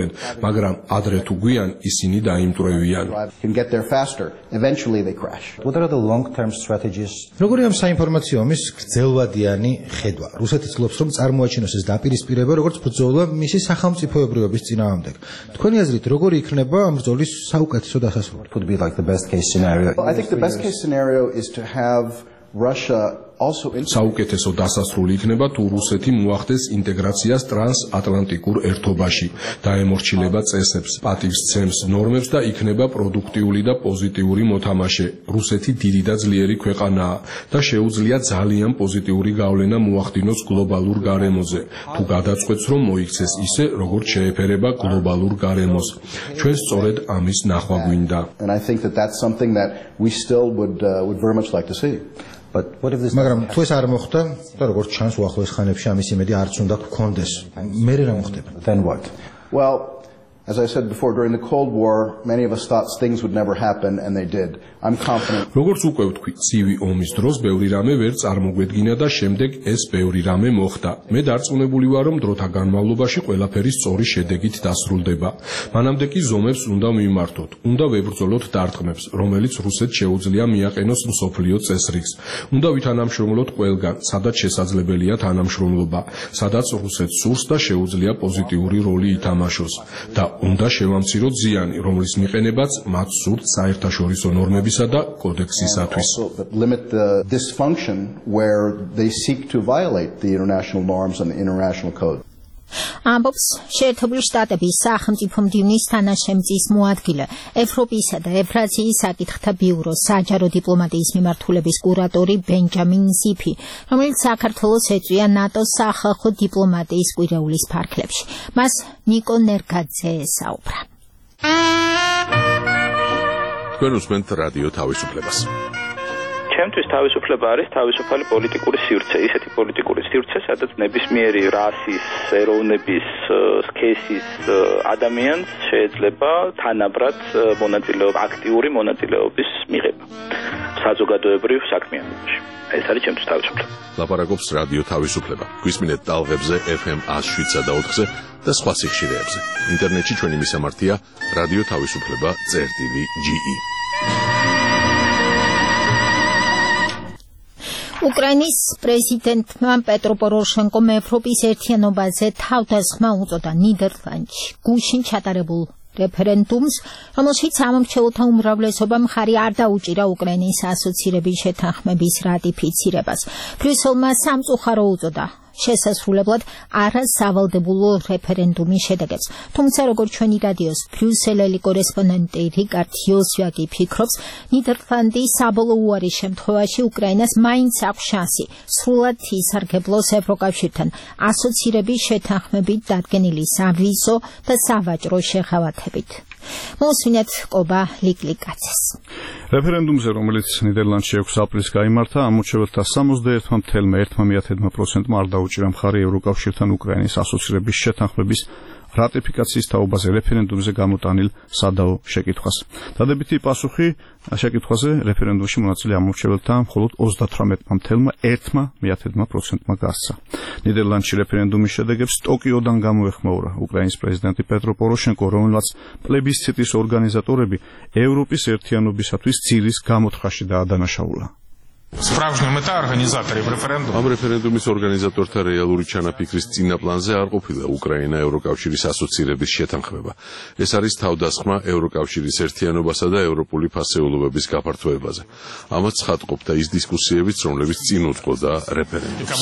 მაგრამ ადრე თუ გვიან ისინი დაიმტვრევიან. როგორია ამ საინფორმაციო ომის გრძელვადიანი ხედვა? რუსეთი ცდილობს რომ წარმოაჩინოს ეს დაპირისპირება როგორც ბრძოლა მისი სახელმწიფოებრიობის წინააღმდეგ. თქვენი აზრით როგორი იქნება ამ ბრძოლის საუკეთესო დასასრული? I think the best case scenario is to have Russia also საუკეთესო დასასრული იქნება თუ რუსეთი მოახდენს ინტეგრაციას ტრანსატლანტიკურ ერთობაში, დაემორჩილება წესებს, პატივსცემს ნორმებს და იქნება პროდუქტიული და პოზიტიური მოთამაშე. რუსეთი დიდი და ძლიერი ქვეყანაა და შეუძლია ძალიან პოზიტიური გავლენა მოახდინოს გლობალურ გარემოზე, თუ გადაწყვეტს რომ მოიქცეს ისე, როგორც შეეფერება გლობალურ გარემოს. ჩვენ სწორედ ამის ნახვა გვინდა. And I think that that's something that we still would uh, would very much like to see. მაგრამ თუ ეს არ მოხდა და როგორც ჩანს უახლოეს ხანებში ამის იმედი არც უნდა გქონდეს. მერე რა მოხდება? Then what? Well, as I said before, during the Cold War, many of us thought things would never happen, and they did. I'm confident. როგორც უკვე ვთქვი, ცივი ომის დროს ბევრი რამე ვერ წარმოგვედგინა და შემდეგ ეს ბევრი რამე მოხდა. მე დარწმუნებული ვარ, რომ დროთა განმავლობაში ყველაფერი სწორი შედეგით დასრულდება. მანამდე კი ზომებს უნდა მიმართოთ, უნდა ვებრძოლოთ დარტყმებს, რომელიც რუსეთს შეუძლია მიაყენოს მსოფლიო წესრიგს. უნდა ვითანამშრომლოთ ყველგან, სადაც შესაძლებელია თანამშრომლობა, სადაც რუსეთს სურს და შეუძლია პოზიტიური როლი ითამაშოს და უნდა შევამციროთ ზიანი, რომლის მიყენებაც მათ სურთ საერთაშორისო ნორმებისა და კოდექსისათვის. Limit the dysfunction where they seek to violate the international norms and the international code. ამბობს შეერთებული შტატების სახელმწიფო მდივნის თანაშემწის მოადგილე, ევროპისა და ევრაზიის საკითხთა ბიუროს საჯარო დიპლომატიის მიმართულების კურატორი ბენჯამინ ზიფი, რომელიც საქართველოს ეწვია ნატოს სახალხო დიპლომატიის კვირეულის ფარგლებში. მას ნიკო ნერგაძე ესაუბრა. თქვენ უსმენთ რადიო თავისუფლებას. ჩემთვის თავისუფლება არის თავისუფალი პოლიტიკური სივრცე, ისეთი პოლიტიკური სივრცე, სადაც ნებისმიერი რასის, ეროვნების, სქესის ადამიანს შეიძლება თანაბრად მონაწილეობა, აქტიური მონაწილეობის მიღება საზოგადოებრივ საქმიანობაში. ეს არის ჩემთვის თავისუფლება. ლაპარაკობს რადიო თავისუფლება. გვისმინეთ ტალღებზე ეფ ემ one oh seven და ოთხზე და სხვა სიხშირეებზე. ინტერნეტში ჩვენი მისამართია რადიო თავისუფლება წერტილი ჯი ი. უკრაინის პრეზიდენტმა პეტრო პოროშენკომ ევროპის ერთიანობაზე თავდასხმა უწოდა ნიდერლანდში გუშინ ჩატარებულ რეფერენდუმს, რომელშიც სამომრჩეველთა უმრავლესობა მხარი არ დაუჭირა უკრაინის ასოცირების შეთანხმების რატიფიცირებას. ბრიუსელმა სამწუხარო უწოდა შესასრულებლად არასავალდებულო რეფერენდუმის შედეგებს. თუმცა, როგორც ჩვენი რადიოს ბრიუსელელი კორესპონდენტი რიკარდ იოსვაკი ფიქრობს, ნიდერლანდი საბოლოო უარის შემთხვევაში უკრაინას მაინც აქვს შანსი სრულად ისარგებლოს ევროკავშირთან ასოცირების შეთანხმებით დადგენილი სავიზო და სავაჭრო შეღავათებით. მოსვინეთ ყობა ლიკლიკაცეს. რეფერენდუმზე, რომელიც ნიდერლანდში ექვსი აპრილს გაიმართა, ამორჩეველთა სამოცდაერთი целых ერთი десятых პროცენტმა არ დაუჭირა მხარი ევროკავშირთან უკრაინის ასოცირების შეთანხმების რატიფიკაციის თაობაზე რეფერენდუმზე გამოტანილ სადაო შეკითხვას. დადებითი პასუხი შეკითხვაზე რეფერენდუმში მონაწილე ამორჩეველთა მხოლოდ ოცდათვრამეტი целых ერთი პროცენტმა გასცა. ნიდერლანდში რეფერენდუმის შედეგებს ტოკიოდან გამოეხმაურა უკრაინის პრეზიდენტი პეტრო პოროშენკო, რომელმაც პლებისციტის ორგანიზატორები ევროპის ერთიანობისათვის ძირის გამოთხრაში დაადანაშაულა. Სправжня მეტა ორგანიზატორები რეფერენდუმ. ამ რეფერენდუმის ორგანიზატორთა რეალური ჩანაფიქრის წინაპლანზე არ ყოფილა უკრაინა ევროკავშირის ასოცირების შეთანხმება. ეს არის თავდასხმა ევროკავშირის ერთიანობასა და ევროპული ფასეულობების გაფართოებაზე. ამაც ცხადყოფდა ის დისკუსიებიც, რომლებიც წინ უძღოდა რეფერენდუმს.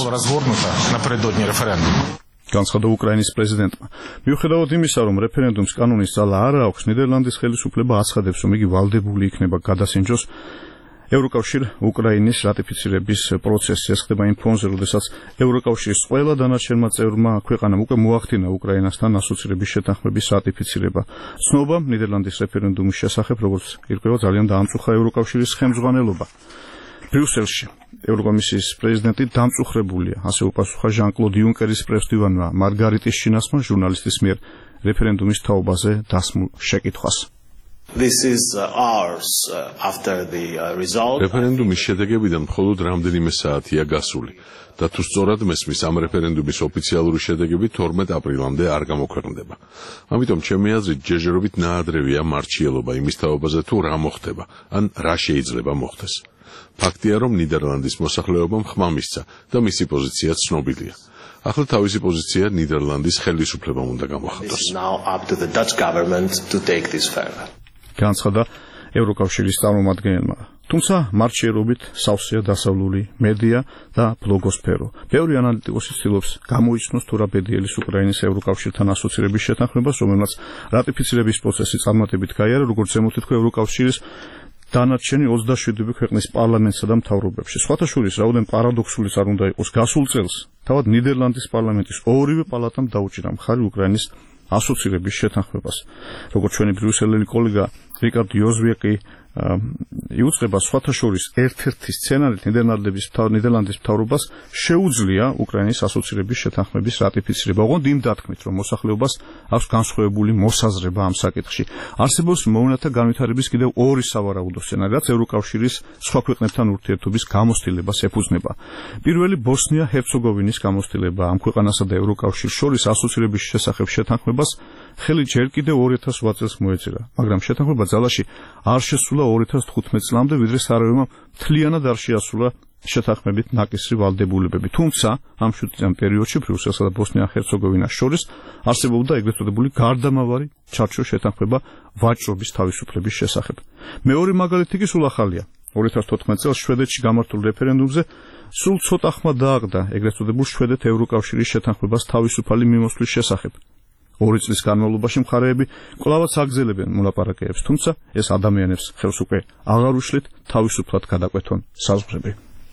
განცხადა უკრაინის პრეზიდენტმა. მიუხედავად იმისა, რომ რეფერენდუმს კანონის ძალა არ აქვს, ნიდერლანდის ხელისუფლება აცხადებს, რომ იგი ვალდებული იქნება გადასინჯოს ევროკავშირ უკრაინის რატიფიცირების პროცესი. ეს ხდება იმ ფონზე, როდესაც ევროკავშირის ყველა დანარჩენმა წევრმა ქვეყანამ უკვე მოახდინა უკრაინასთან ასოცირების შეთანხმების რატიფიცირება. ცნობა ნიდერლანდის რეფერენდუმის შესახებ, როგორც ირკვევა, ძალიან დაამწუხა ევროკავშირის ხელმძღვანელობა. ბრიუსელში ევროკომისიის პრეზიდენტი დამწუხრებულია, ასე უპასუხა ჟან-კლოდ იუნკერის პრესდივანმა მარგარიტის ჩინასმა ჟურნალისტის მიერ რეფერენდუმის თაობაზე დასმულ შეკითხვას. this is ours after the result. რეფერენდუმის შედეგებიდან მხოლოდ რამდენიმე საათია გასული და თუ სწორად მესმის ამ რეფერენდუმის ოფიციალური შედეგები თორმეტ აპრილამდე არ გამოქვეყნდება. ამიტომ ჩემი აზრით ჯერჯერობით ნაადრევია მარჩიელობა იმის თაობაზე თუ რა მოხდება, ან რა შეიძლება მოხდეს. ფაქტია, რომ ნიდერლანდის მოსახლეობამ ხმა მისცა და მისი პოზიცია ცნობილია. ახლა თავისი პოზიცია ნიდერლანდის ხელისუფლებამ უნდა გამოხატოს. განცხადა ევროკავშირის წარმომადგენელმა. თუმცა მარჩიერობით სავსეა დასავლური მედია და ბლოგოსფერო. ბევრი ანალიტიკოსი ცდილობს გამოიცნოს თუ რა ბედიელის უკრაინის ევროკავშირთან ასოცირების შეთანხმებას, რომელმაც რატიფიცირების პროცესი წარმატებით გაიარა, როგორც ზემოთ თქვა ევროკავშირის დანარჩენი ოცდაშვიდი ქვეყნის პარლამენტსა და მთავრობებში. სხვათა შორის, რაოდენ პარადოქსულიც არ უნდა იყოს, გასულ წელს თავად ნიდერლანდის პარლამენტის ორივე პალატამ დაუჭირა მხარი უკრაინის ასოცირების შეთანხმებას. როგორც ჩვენი ბრიუსელელი კოლეგა რიკარდ იოზვიაკი იუწყება, სხვათა შორის ერთ-ერთი სცენარით ნიდერლანდების ნიდერლანდის მთავრობას შეუძლია უკრაინის ასოცირების შეთანხმების რატიფიცირება. ოღონდ იმ დათქმით, რომ მოსახლეობას აქვს განსხვავებული მოსაზრება ამ საკითხში. არსებობს მოუნათა განვითარების კიდევ ორი სავარაუდო სცენარი, რაც ევროკავშირის სხვა ქვეყნებთან ურთიერთობის გამოცდილებას ეფუძნება. პირველი ბოსნია-ჰერცეგოვინის გამოცდილება ამ ქვეყანასა და ევროკავშირს შორის ასოცირების შესახებ შეთანხმებას ხელი ჯერ კიდევ ორი ათას ოთხ წელს მოეწირა, მაგრამ შეთანხმება ძალაში არ შესულა ორი ათას თხუთმეტ წლამდე, ვიდრე სარაევმა მთლიანად არ შეასრულა შეთანხმებით ნაკისრი ვალდებულებები. თუმცა ამ შვიდ წლიან პერიოდში ბრიუსელსა და ბოსნია-ჰერცეგოვინას შორის არსებობდა ეგრეთ წოდებული გარდამავალი ჩარჩო შეთანხმება ვაჭრობის თავისუფლების შესახებ. მეორე მაგალითი კი სულ ახალია. ორი ათას თოთხმეტ წელს შვედეთში გამართულ რეფერენდუმზე სულ ცოტა ხმა დააგდა ეგრეთ წოდებულ შვედეთ-ევროკავშირის შეთანხმებას თავისუფალი მიმოსვლის შესახებ. ორი წლის განმავლობაში მხარეები კვლავაც აგზელებენ მოლაპარაკებებს, თუმცა ეს ადამიანებს ხელს უკვე აღარ უშლით თავისუფლად გადაკვეთონ საზღვრები.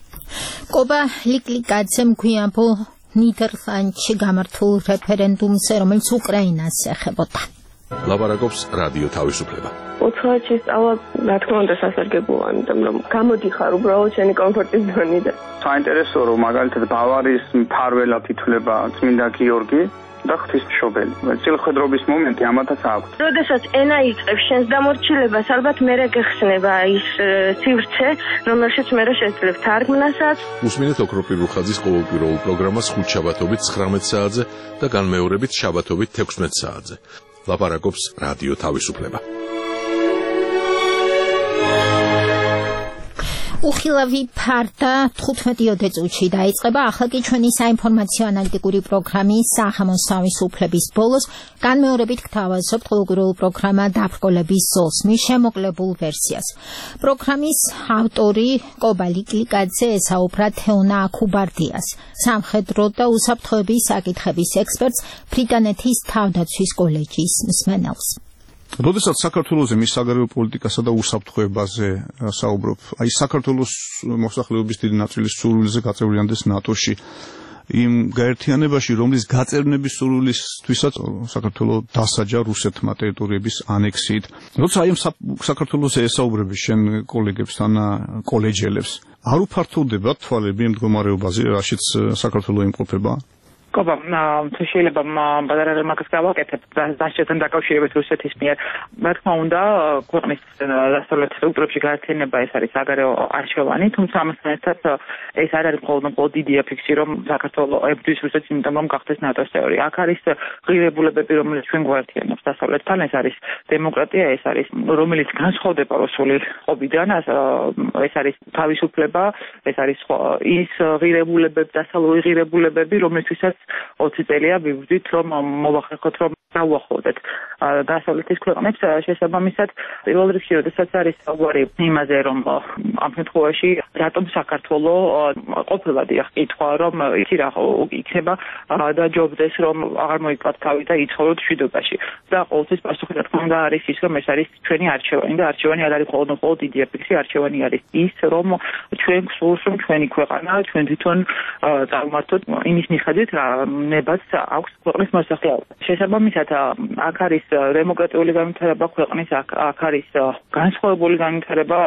კობა ლიკლიკაძემ გვიანბო ნიდერლანდში გამართულ რეფერენდუმზე, რომელიც უკრაინას ეხებოდა. ლაპარაკობს რადიო თავისუფლება. ოთხი წავა, რა თქმა უნდა, სასარგებლოა, იმიტომ რომ გამოდიხარ უბრალოდ შენი კომფორტის ზონიდან. საინტერესოა, რომ მაგალითად ბავარიის მფარველად ითვლება წმინდა გიორგი და ღვთისმშობელი. წილხედრობის მომენტი ამათაც აქვს. როდესაც ენა იწყებს შენს დამორჩილებას, ალბათ მერე გეხსნება ის სივრცე, რომელშიც მერე შეძლებ თარგმნასაც. უსმინეთ ოქროპირ რუხაძის ყოველკვირეულ პროგრამას ხუთ შაბათობით ცხრამეტ საათზე და განმეორებით შაბათობით თექვსმეტ საათზე. ლაპარაკობს რადიო თავისუფლება. უხილავი ფარდა თხუთმეტიოდე წუთში დაიწყება, ახლა კი ჩვენი საინფორმაციო ანალიტიკური პროგრამი სახამოს თავისუფლების ბოლოს განმეორებით გთავაზობთ ყოველკვირეულ პროგრამა დაბრკოლების ზოლსმის შემოკლებულ ვერსიას. პროგრამის ავტორი კობა ლიკლიკაძე ესაუბრა თეონა აქუბარდიას, სამხედრო და უსაფრთხოების საკითხების ექსპერტს, ბრიტანეთის თავდაცვის კოლეჯის მსმენელს. როდესაც საქართველოზე მის საგარეო პოლიტიკასა და უსაფრთხოებაზე საუბრობ, აი საქართველოს მოსახლეობის დიდი ნაწილის სურვილზე გაწევრიანდეს ნატოში, იმ გაერთიანებაში, რომლის გაწევრიანების სურვილისთვისაც საქართველოს დასაჯა რუსეთმა ტერიტორიების ანექსიით. როცა აი ამ საქართველოზე ესაუბრები შენ კოლეგებსთან, კოლეჯელებს, არ უფართოვდება თვალები იმ მდგომარეობაზე, რაშიც საქართველო იმყოფება? კობა, თუ შეიძლება ბადარ რემარკს გავაკეთებ დასჯასთან დაკავშირებით რუსეთის მიერ. რა თქმა უნდა, ქვეყნის დასავლეთ სტრუქტურებში გაერთიანება ეს არის საგარეო არჩევანი, თუმცა ამასთან ერთად ეს არ არის მხოლოდ მხოლოდ დიდი აფიქსი, რომ საქართველო ებრძვის რუსეთს, იმიტომ რომ გახდეს ნატოს წევრი. აქ არის ღირებულებები, რომელიც ჩვენ გვაერთიანებს დასავლეთთან, ეს არის დემოკრატია, ეს არის რომელიც განსხვავდება რუსული ყოფიდან, ეს არის თავისუფლება, ეს არის ის ღირებულებები, დასავლური ღირებულებები, რომლისთვისაც ოცი წელია ვიბრძვით, რომ მოვახერხოთ, რომ დავუახლოვდეთ დასავლეთის ქვეყნებს. შესაბამისად, პირველ რიგში, როდესაც არის საუბარი იმაზე, რომ ამ შემთხვევაში რატომ საქართველო ყოფილა დიახ კითხვა, რომ იცი რა იქნება და ჯობდეს, რომ აღარ მოიკლათ თავი და იცხოვროთ მშვიდობაში. და ყოველთვის პასუხი რა თქმა უნდა არის ის, რომ ეს არის ჩვენი არჩევანი და არჩევანი არ არის მხოლოდ მხოლოდ დიდი აფიქსი, არჩევანი არის ის, რომ ჩვენ გსურს, რომ ჩვენი ქვეყანა, ჩვენ თვითონ წარმართოთ იმის მიხედვით, რა ნებაც აქვს ქვეყნის მოსახლეობა. შესაბამისად მაგალითად აქ არის დემოკრატიული განვითარება ქვეყნის, აქ არის განსხვავებული განვითარება,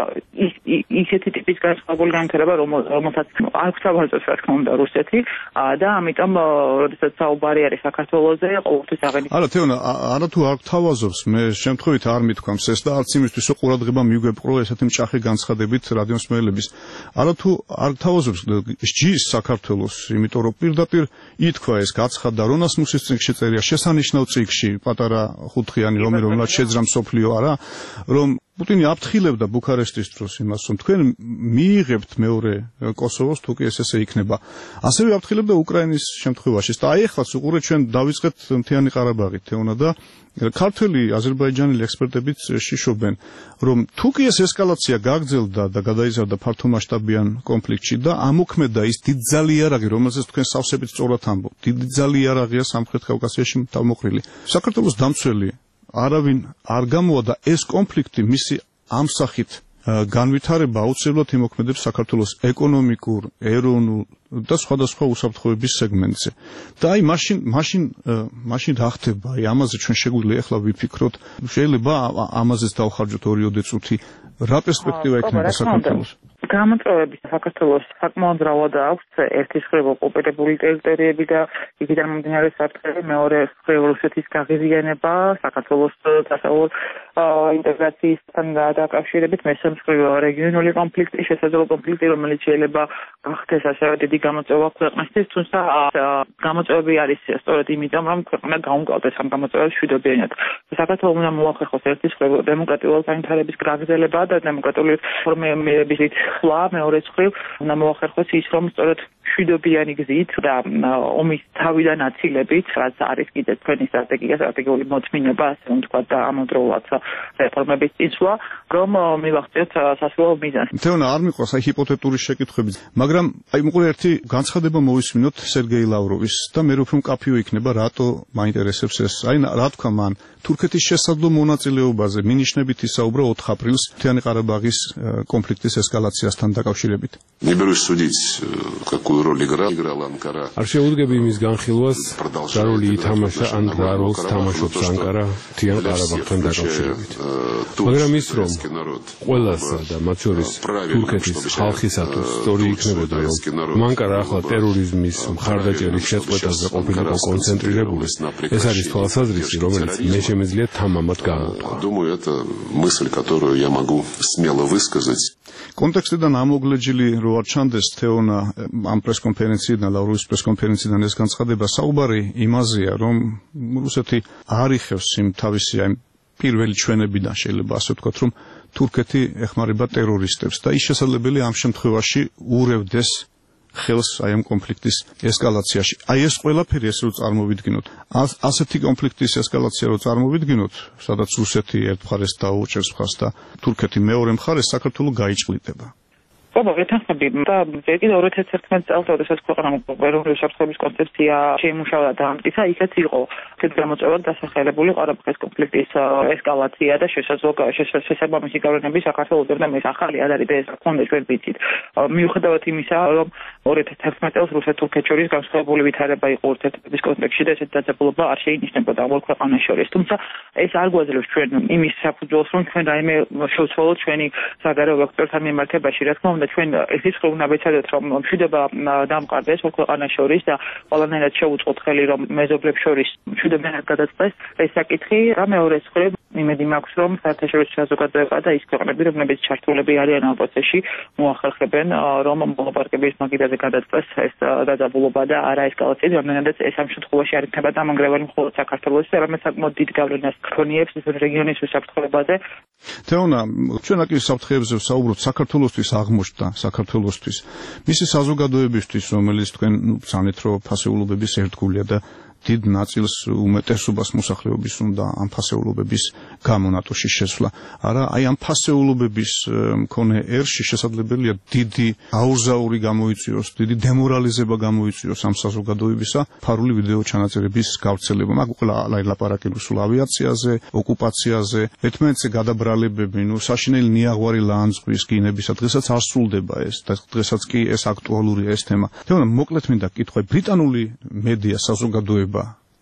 ისეთი ტიპის განსხვავებული განვითარება, რომელსაც არ გვთავაზობს რა თქმა უნდა რუსეთი და ამიტომ როდესაც საუბარი არის საქართველოზე, ყოველთვის აღენიშნა. არა თეონა, არა თუ არ გვთავაზობს, მე შემთხვევით არ მithქვამს ეს და არც იმისთვის ყურადღება მიგვეპყრო ესეთი მჭახი განცხადებით რადიოსმენელების. არა თუ არ გვთავაზობს ჯის საქართველოს, იმიტომ რომ პირდაპირ ითქვა ეს გაცხადა რონასმუსის წიგნში წერია, შესანიშნავ წიგნში, პატარა ხუთხიანი რომი, რომელსაც შეძრა მსოფლიო არა, რომ პუტინი აფრთხილებდა ბუქარესტის დროს იმას, რომ თქვენ მიიღებთ მეორე კოსოვოს, თუ კი ეს ესე იქნება. ასევე აფრთხილებდა უკრაინის შემთხვევაში. და აი ეხლაც უყურეთ ჩვენ დავიწყეთ მთიანი ყარაბაღით, თეონა და ქართველი აზერბაიჯანელი ექსპერტებიც შიშობენ, რომ თუ კი ეს ესკალაცია გაგრძელდა და გადაიზარდა ფართომასშტაბიან კონფლიქტში და ამოქმედა ის დიდძალი იარაღი, რომელზეც თქვენ სავსებით სწორად ამბობთ, დიდძალი იარაღია სამხრეთ კავკასიაში თავმოყრილი. საქართველოს დამცველი არავინ არ გამოვა და ეს კონფლიქტი მისი ამ სახით განვითარება აუცილებლად იმოქმედებს საქართველოს ეკონომიკურ, ეროვნულ და სხვადასხვა უსაფრთხოების სეგმენტზე. და აი მაშინ მაშინ მაშინ რა ხდება? აი ამაზე ჩვენ შეგვიძლია ახლა ვიფიქროთ. შეიძლება ამაზეც დავხარჯოთ ორი-ოდე წუთი. რა პერსპექტივა ექნება საქართველოს? გამოწვევები საქართველოს საკმაოდ მრავლადაა აქვს. ერთი მხრივ ოკუპირებული ტერიტორიები და იქიდან მომდინარე საფრთხე, მეორე მხრივ რუსეთის გაღიზიანება, საქართველოს დასავლურ ინტეგრაციისთან დაკავშირებით, მესამე მხრივ რეგიონული კონფლიქტი, შესაძლო კონფლიქტი, რომელიც შეიძლება გახდეს ასევე დიდი გამოწვევა ქვეყნისთვის, თუმცა გამოწვევები არის სწორედ იმიტომ, რომ ქვეყნა გაუმკლავდეს ამ გამოწვევებს მშვიდობიანად. საქართველოს უნდა მოახერხოს ერთი მხრივ დემოკრატიული განვითარების გაგრძელება და დემოკრატიული რეფორმების ხლა, მეორე მხრივ უნდა მოახერხოს ის, რომ სწორედ მშვიდობიანი გზით და ომის თავიდან აცილებით, რაც არის კიდე თქვენი სტრატეგია, სტრატეგიული მოწმინება, ასე ვთქვათ, და ამავდროულად რეფორმების წინსვლა, რომ მივახციოთ სასწავლო მიზანს. თეონა, არ მიყვარს აი ჰიპოთეტური შეკითხვები, მაგრამ აი მოყოლ ერთი განცხადება მოვისმინოთ სერგეი ლავროვის და მე უფრო მკაფიო იქნება, რატო მაინტერესებს ეს. აი რა თქვა მან თურქეთის შესაძლო მონაწილეობაზე მინიშნებით ისაუბრა ოთხ აპრილს მთიანი ყარაბაღის კონფლიქტის ესკალაციასთან დაკავშირებით. Не берусь судить, какую роль играла Анкара. არ შეუდგები იმის განხილვას, რა როლი ითამაშა ან რა როლს თამაშობს ანკარა მთიან ყარაბაღთან დაკავშირებით. მაგრამ ის რომ ყველასა და მათ შორის თურქეთის ხალხისათვის სწორი იქნებოდა, რომ ანკარა ახლა ტერორიზმის მხარდაჭერის შეწყვეტაზე ყოფილიყო კონცენტრირებული, ეს არის თვალსაზრისი, რომელიც მე შემეძლია თამამად გამოვთქვა. Думаю, это мысль, которую я могу смело высказать. კონტექსტიდან ამოგლეჯილი რო არ ჩანდეს თეონა ამ პრესკონფერენციიდან, ლავროვის პრესკონფერენციიდან ეს განცხადება საუბარი იმაზეა, რომ რუსეთი არ იხევს იმ თავისი აი პირველი ჩვენებიდან შეიძლება ასე ვთქვათ, რომ თურქეთი ეხმარება ტერორისტებს და ის შესაძლებელი ამ შემთხვევაში ურევდეს ხელს აი ამ კონფლიქტის ესკალაციაში. აი ეს ყველაფერი ეს რო წარმოვიდგინოთ, ასეთი კონფლიქტის ესკალაცია რო წარმოვიდგინოთ, სადაც რუსეთი ერთ მხარეს დაუჭერს მხარს და თურქეთი მეორე მხარეს, საქართველო გაიჭლიტება. აბა ვეთანხმები და ზეგი ორი ათი ერთმანეტ წელს როდესაც ქვეყანამ ეროვნული საფრთხების კონცეფცია შეიმუშავა და ამტკიცა, იქაც იყო თეთ გამოწვევად დასახელებული ყარაბაღის კონფლიქტის ესკალაცია და შესაძლო შესაბამისი გავლენები საქართველოსზე და მე ახალი ადარიბე ეს ქონდა ჩვენ ვიცით. მიუხედავად იმისა, რომ ორი ათი ერთმანეტ წელს რუსეთ-თურქეთ შორის განსხვავებული ვითარება იყო ურთიერთობის კონტექსტში და ესეთ დაძაბულობა არ შეინიშნებოდა ამ ქვეყანას შორის. თუმცა ეს არ გვაძლევს ჩვენ იმის საფუძველს, რომ ჩვენ რაიმე შევცვალოთ ჩვენი საგარეო ვექტორთან მიმართებაში, რა თქმა უნდა ჩვენ ესეც ხო უნდა ვეცადოთ, რომ მშვიდობა დამყარდეს ქვეყანას შორის და ყველანაირად შევუწყოთ ხელი, რომ მეზობლებს შორის მშვიდობიანად გადაწყდეს ეს საკითხი. და მეორე მხრივ იმედი მაქვს, რომ საერთაშორისო საზოგადოება და ის ქვეყნები, რომლებიც ჩართულები არიან ამ პროცესში, მოახერხებენ, რომ მოლაპარაკების მაგიდაზე გადაწყდეს ეს დაძაბულობა და არა ესკალაცია, რამდენადაც ეს ამ შემთხვევაში არ იქნება დამანგრეველი მხოლოდ საქართველოსი, არამედ საკმაოდ დიდ გავლენას ქონიებს ეს რეგიონის უსაფრთხოებაზე. თეონა, ჩვენ აქ საფრთხეებზე ვსაუბრობთ საქართველოსთვის აღმოჩნდა, საქართველოსთვის, მისი საზოგადოებისთვის, რომელიც თქვენ ცანეთ, რომ ფასეულობების ერთგულია და დიდ ნაწილს უმეტესობას მოსახლეობის უნდა ამ ფასეულობების გამო ნატოში შესვლა. არა, აი ამ ფასეულობების მქონე ერში შესაძლებელია დიდი აურზაური გამოიწვიოს, დიდი დემორალიზება გამოიწვიოს ამ საზოგადოებისა ფარული ვიდეო ჩანაწერების გავრცელება. მაგ ყველა ლაპარაკი რუსულ ავიაციაზე, ოკუპაციაზე, ერთმანეთზე გადაბრალებები, ნუ საშინელი ნიაღვარი ლანძღვის გინებისა დღესაც არ სრულდება ეს და დღესაც კი ეს აქტუალურია ეს თემა. თემა მოკლედ მინდა კითხვა, ბრიტანული მედია საზოგადოება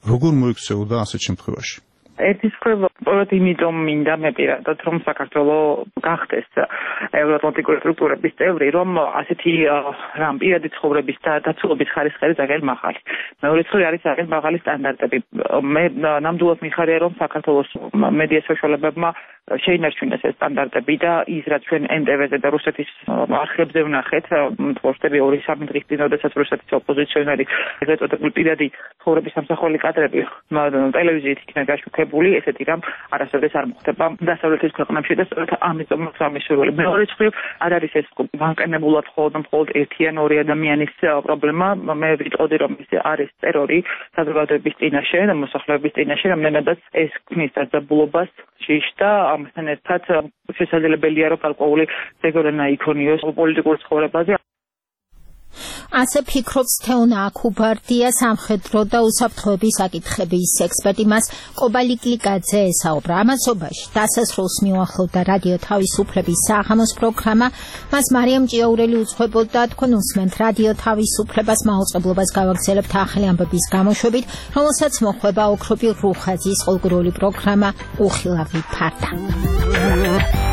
როგორ მოიქცეოდა ასეთ შემთხვევაში? ერთის მხრივ პროექტი იმიტომ მინდა მე პირადად რომ საქართველოს გახდეს ევროატლანტიკური სტრუქტურების წევრი, რომ ასეთი რამ პირადი ცხოვრების და დაცულობის ხარისხი არის ძალიან მაღალი. მეორე მხრივ არის ძალიან მაღალი სტანდარტები. მე ნამდვილად მიხარია რომ საქართველოს მედია საშუალებებმა შეინარჩუნეს ეს სტანდარტები და ის რაც ჩვენ ენ ტე ვე-ზე და რუსეთის არხებზე ვნახეთ, თორშტები ორი სამი დღის წინ, როდესაც რუსეთის ოპოზიციონერი ეგრეთ წოდებული პირადი ცხოვრების სამსახველი კადრები ტელევიზიით იქნა გაშუქებული, ესეთი რამ არასოდეს არ მოხდება დასავლეთის ქვეყნებში და სწორედ ამიტომ ამის სურვილი. მეორე მხრივ არ არის ეს განყენებულად მხოლოდ ერთი ან ორი ადამიანის პრობლემა. მე ვიტყოდი რომ ეს არის ტერორი საზოგადოების წინაშე და მოსახლეობის წინაშე, რამდენადაც ეს ქმნის დაძაბულობას შიშ და ამასთან ერთად შესაძლებელია რომ გარკვეული ზეგორენა იქონიოს პოლიტიკურ ცხოვრებაზე. ასე ფიქრობს თეონა აკუბარდია, სამხედრო და უსაფრთხოების საკითხების ექსპერტი. მას კობალიკლიკაძე ესაუბრა. ამასობაში დასასრულს მიუახლოვდა რადიო თავისუფლების საღამოს პროგრამა. მას მარიამ ჭიაურელი უძღვებოდა. თქვენ უსმენთ რადიო თავისუფლებას, მაუწყებლობას გავაგრძელებთ ახალი ამბების გამოშვებით, რომელსაც მოხვება ოქროპი რუხაძის ყოველდღიური პროგრამა უხილავი ფარდა.